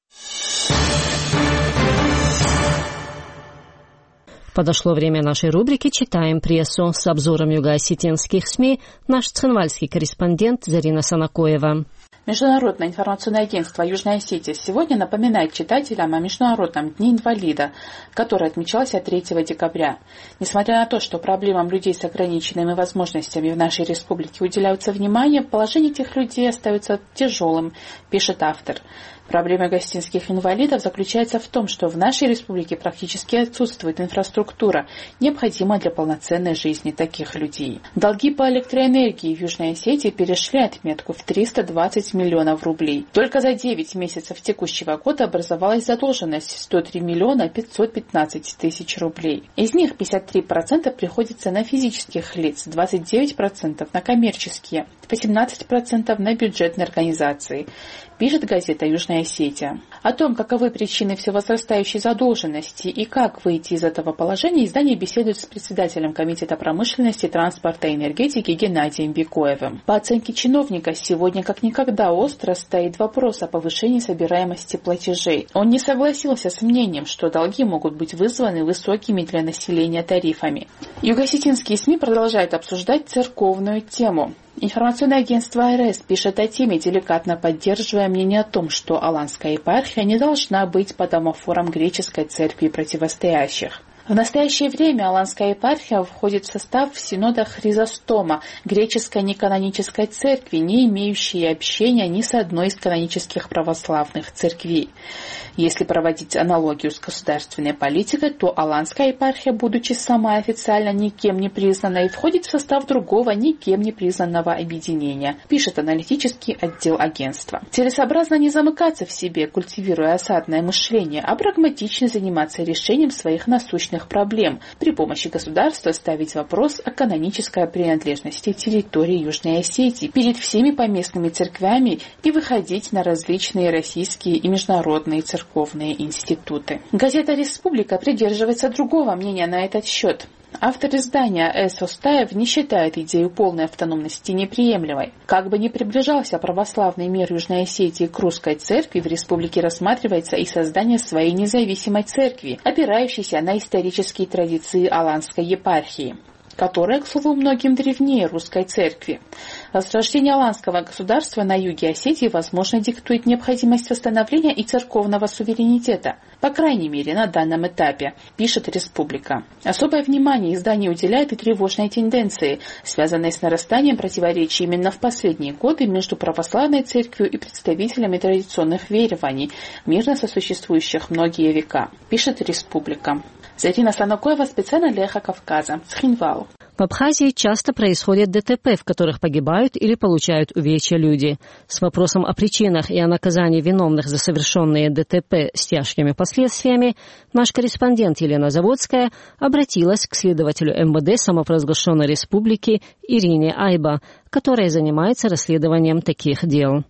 Подошло время нашей рубрики «Читаем прессу». С обзором юго-осетинских СМИ наш цхинвальский корреспондент Зарина Санакоева. Международное информационное агентство Южной Осетии сегодня напоминает читателям о Международном дне инвалида, который отмечался третьего декабря. Несмотря на то, что проблемам людей с ограниченными возможностями в нашей республике уделяется внимание, положение этих людей остается тяжелым, пишет автор. Проблема гостинских инвалидов заключается в том, что в нашей республике практически отсутствует инфраструктура, необходимая для полноценной жизни таких людей. Долги по электроэнергии в Южной Осетии перешли отметку в триста двадцать миллионов рублей. Только за девять месяцев текущего года образовалась задолженность сто три миллиона пятьсот пятнадцать тысяч рублей. Из них пятьдесят три процента приходится на физических лиц, двадцать девять процентов на коммерческие, восемнадцать процентов на бюджетные организации, пишет газета «Южная Осетия». О том, каковы причины всевозрастающей задолженности и как выйти из этого положения, издание беседует с председателем Комитета промышленности, транспорта и энергетики Геннадием Бекоевым. По оценке чиновника, сегодня как никогда остро стоит вопрос о повышении собираемости платежей. Он не согласился с мнением, что долги могут быть вызваны высокими для населения тарифами. Юго-осетинские СМИ продолжают обсуждать церковную тему. Информационное агентство АРС пишет о теме, деликатно поддерживая мнение о том, что Аланская епархия не должна быть под омофором греческой церкви противостоящих. В настоящее время Аланская епархия входит в состав Синода Хризостома, греческой неканонической церкви, не имеющей общения ни с одной из канонических православных церквей. Если проводить аналогию с государственной политикой, то Аланская епархия, будучи сама официально никем не признанной, входит в состав другого никем не признанного объединения, пишет аналитический отдел агентства. Целесообразно не замыкаться в себе, культивируя осадное мышление, а прагматично заниматься решением своих насущных проблем, при помощи государства ставить вопрос о канонической принадлежности территории Южной Осетии перед всеми поместными церквями и выходить на различные российские и международные церковные институты. Газета «Республика» придерживается другого мнения на этот счет. Автор издания С. Остаев не считает идею полной автономности неприемлемой. Как бы ни приближался православный мир Южной Осетии к русской церкви, в республике рассматривается и создание своей независимой церкви, опирающейся на исторические традиции Аланской епархии, которая, к слову, многим древнее русской церкви. Возрождение аланского государства на юге Осетии, возможно, диктует необходимость восстановления и церковного суверенитета, по крайней мере, на данном этапе, пишет «Республика». Особое внимание издание уделяет и тревожной тенденции, связанной с нарастанием противоречий именно в последние годы между православной церковью и представителями традиционных верований, мирно сосуществующих многие века, пишет «Республика». Зарина Санакоева специально для «Эхо Кавказа», Цхинвал. В Абхазии часто происходят ДТП, в которых погибают или получают увечья люди. С вопросом о причинах и о наказании виновных за совершенные ДТП с тяжкими последствиями наш корреспондент Елена Заводская обратилась к следователю эм вэ дэ самопровозглашенной республики Ирине Айба, которая занимается расследованием таких дел.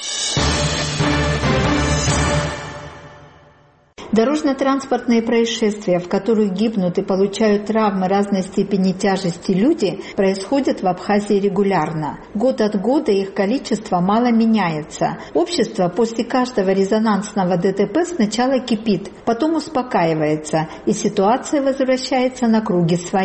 Дорожно-транспортные происшествия, в которых гибнут и получают травмы разной степени тяжести люди, происходят в Абхазии регулярно. Год от года их количество мало меняется. Общество после каждого резонансного ДТП сначала кипит, потом успокаивается, и ситуация возвращается на круги своя.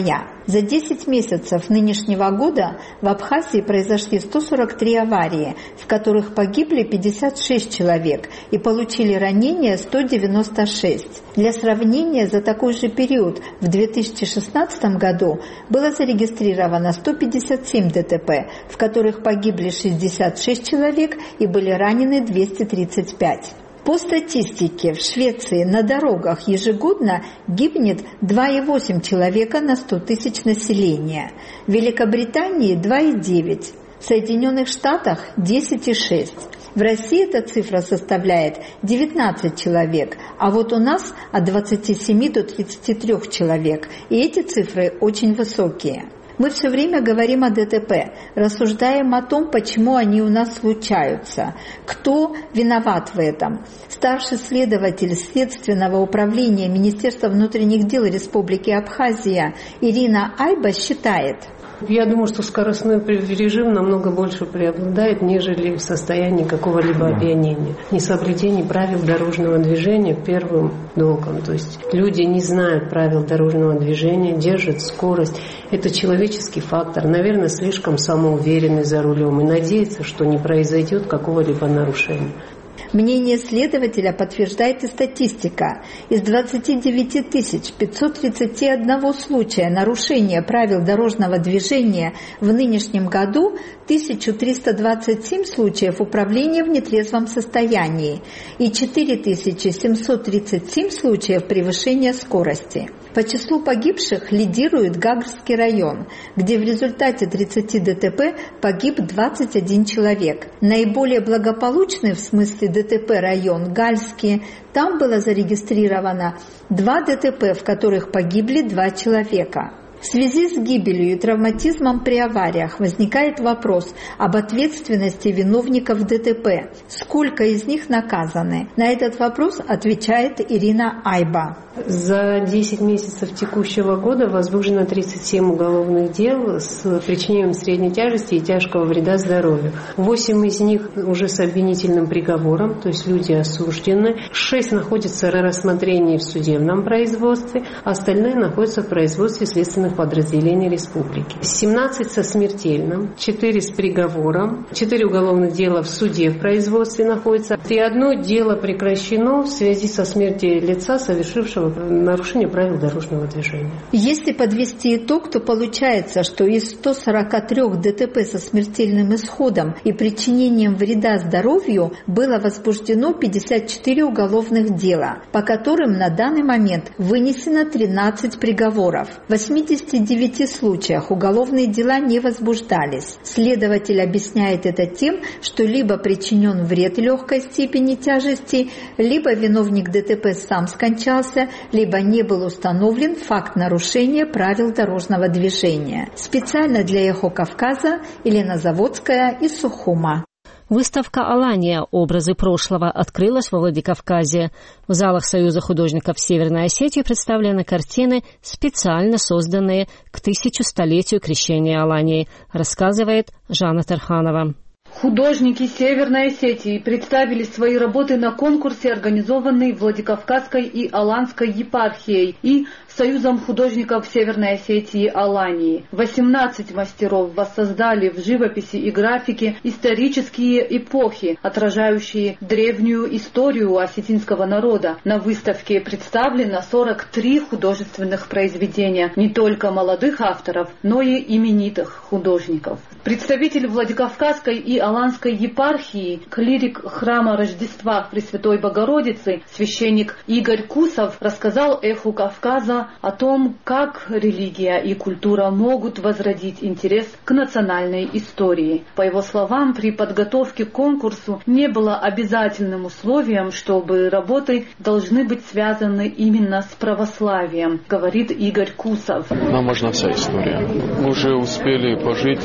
За десять месяцев нынешнего года в Абхазии произошли сто сорок три аварии, в которых погибли пятьдесят шесть человек и получили ранения сто девяносто шесть. Для сравнения, за такой же период в две тысячи шестнадцатом году было зарегистрировано сто пятьдесят семь ДТП, в которых погибли шестьдесят шесть человек и были ранены двести тридцать пять. По статистике, в Швеции на дорогах ежегодно гибнет два и восемь человека на сто тысяч населения, в Великобритании два и девять, в Соединенных Штатах десять и шесть. В России эта цифра составляет девятнадцать человек, а вот у нас от двадцати семи до тридцати трёх человек, и эти цифры очень высокие. Мы все время говорим о ДТП, рассуждаем о том, почему они у нас случаются, кто виноват в этом. Старший следователь Следственного управления Министерства внутренних дел Республики Абхазия Ирина Айба считает: я думаю, что скоростной режим намного больше преобладает, нежели в состоянии какого-либо опьянения. Несоблюдение правил дорожного движения первым долгом. То есть люди не знают правил дорожного движения, держат скорость. Это человеческий фактор. Наверное, слишком самоуверенны за рулем и надеются, что не произойдет какого-либо нарушения. Мнение следователя подтверждает и статистика. Из двадцати девяти тысяч пятисот тридцати одного случая нарушения правил дорожного движения в нынешнем году тысяча триста двадцать семь случаев управления в нетрезвом состоянии и четыре тысячи семьсот тридцать семь случаев превышения скорости. По числу погибших лидирует Гагарский район, где в результате тридцати ДТП погиб двадцать один человек. Наиболее благополучный в смысле ДТП район Гальский. Там было зарегистрировано два ДТП, в которых погибли два человека. В связи с гибелью и травматизмом при авариях возникает вопрос об ответственности виновников ДТП. Сколько из них наказаны? На этот вопрос отвечает Ирина Айба. За десять месяцев текущего года возбуждено тридцать семь уголовных дел с причинением средней тяжести и тяжкого вреда здоровью. восемь из них уже с обвинительным приговором, то есть люди осуждены. шесть находятся на рассмотрении в судебном производстве, а остальные находятся в производстве следственных подразделений республики. семнадцать со смертельным, четыре с приговором, четыре уголовных дела в суде в производстве находятся, и одно дело прекращено в связи со смертью лица, совершившего нарушение правил дорожного движения. Если подвести итог, то получается, что из ста сорока трёх ДТП со смертельным исходом и причинением вреда здоровью было возбуждено пятьдесят четыре уголовных дела, по которым на данный момент вынесено тринадцать приговоров. В восьмидесяти девяти случаях уголовные дела не возбуждались. Следователь объясняет это тем, что либо причинен вред легкой степени тяжести, либо виновник ДТП сам скончался, либо не был установлен факт нарушения правил дорожного движения. Специально для «Эхо Кавказа» Елена Заводская из Сухума. Выставка «Алания. Образы прошлого» открылась во Владикавказе. В залах Союза художников Северной Осетии представлены картины, специально созданные к тысячелетию крещения Алании, рассказывает Жанна Тарханова. Художники Северной Осетии представили свои работы на конкурсе, организованный Владикавказской и Аланской епархией и Союзом художников Северной Осетии Алании. восемнадцать мастеров воссоздали в живописи и графике исторические эпохи, отражающие древнюю историю осетинского народа. На выставке представлено сорок три художественных произведения не только молодых авторов, но и именитых художников. Представитель Владикавказской и Аланской епархии, клирик храма Рождества Пресвятой Богородицы, священник Игорь Кусов, рассказал «Эху Кавказа» о том, как религия и культура могут возродить интерес к национальной истории. По его словам, при подготовке к конкурсу не было обязательным условием, чтобы работы должны быть связаны именно с православием, говорит Игорь Кусов. Нам важна вся история. Мы уже успели пожить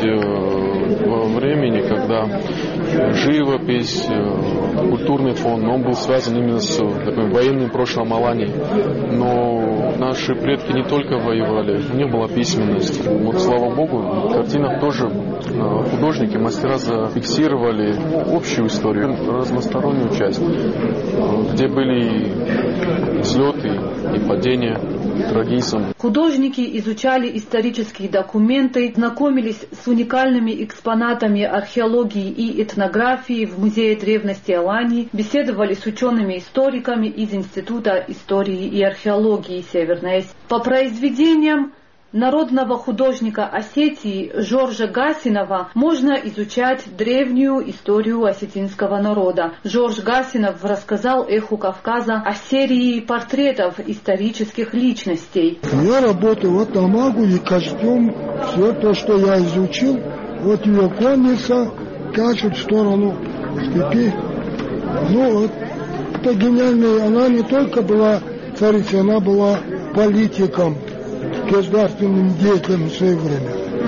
во времени, когда живопись, культурный фон, он был связан именно с таким военным прошлым Алании. Но наши предки не только воевали, у них была письменность. Вот, слава Богу, в картинах тоже художники, мастера зафиксировали общую историю, разностороннюю часть, где были и взлеты, и падения. трагизм. Художники изучали исторические документы, знакомились с уникальными экспонатами археологии и этнографии в Музее древности Алании, беседовали с учеными-историками из Института истории и археологии Северной Осетии. По произведениям народного художника Осетии Жоржа Гасинова можно изучать древнюю историю осетинского народа. Жорж Гасинов рассказал «Эху Кавказа» о серии портретов исторических личностей. Я работаю вот тамагу и костюм, все то, что я изучил, вот ее конница качут в сторону степи. Ну вот, это гениальная, она не только была царицей, она была политиком, государственным деятелем в свое время.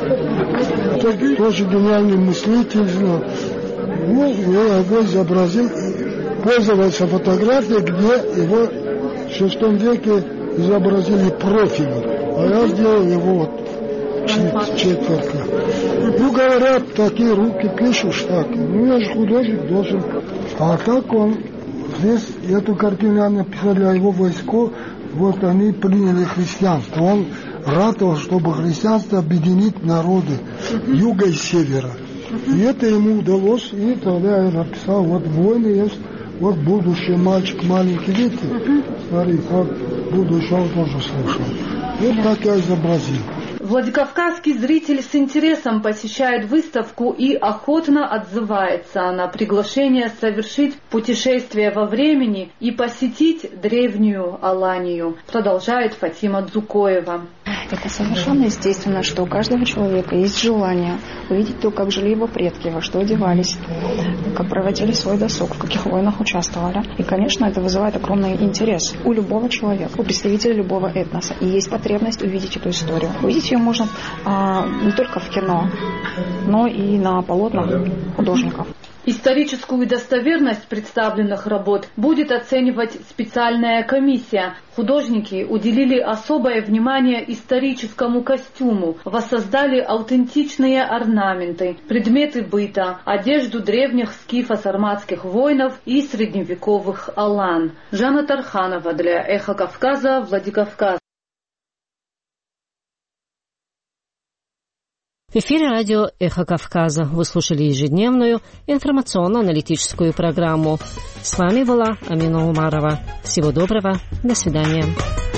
Это тоже гениальный мыслитель. Ну, я его изобразил. Пользовался фотографией, где его в шестом веке изобразили профили. А я сделал его вот четверка. Ну, говорят, такие руки пишешь так. Ну, я же художник должен. А так он здесь, эту картину я написал для его войско. Вот они приняли христианство. Он ратовал, чтобы христианство объединить народы юга и севера. И это ему удалось. И тогда я написал, вот войны есть, вот будущее, мальчик маленький, видите? Смотри, как будущее он тоже слышал. Вот так я изобразил. Владикавказский зритель с интересом посещает выставку и охотно отзывается на приглашение совершить путешествие во времени и посетить древнюю Аланию, продолжает Фатима Дзукоева. Это совершенно естественно, что у каждого человека есть желание увидеть то, как жили его предки, во что одевались, как проводили свой досуг, в каких войнах участвовали. И, конечно, это вызывает огромный интерес у любого человека, у представителя любого этноса. И есть потребность увидеть эту историю. Увидеть ее можно а, не только в кино, но и на полотнах художников. Историческую достоверность представленных работ будет оценивать специальная комиссия. Художники уделили особое внимание историческому костюму, воссоздали аутентичные орнаменты, предметы быта, одежду древних скифо-сарматских воинов и средневековых алан. Жанна Тарханова для «Эхо Кавказа», Владикавказ. В эфире радио «Эхо Кавказа». Вы слушали ежедневную информационно-аналитическую программу. С вами была Амина Умарова. Всего доброго. До свидания.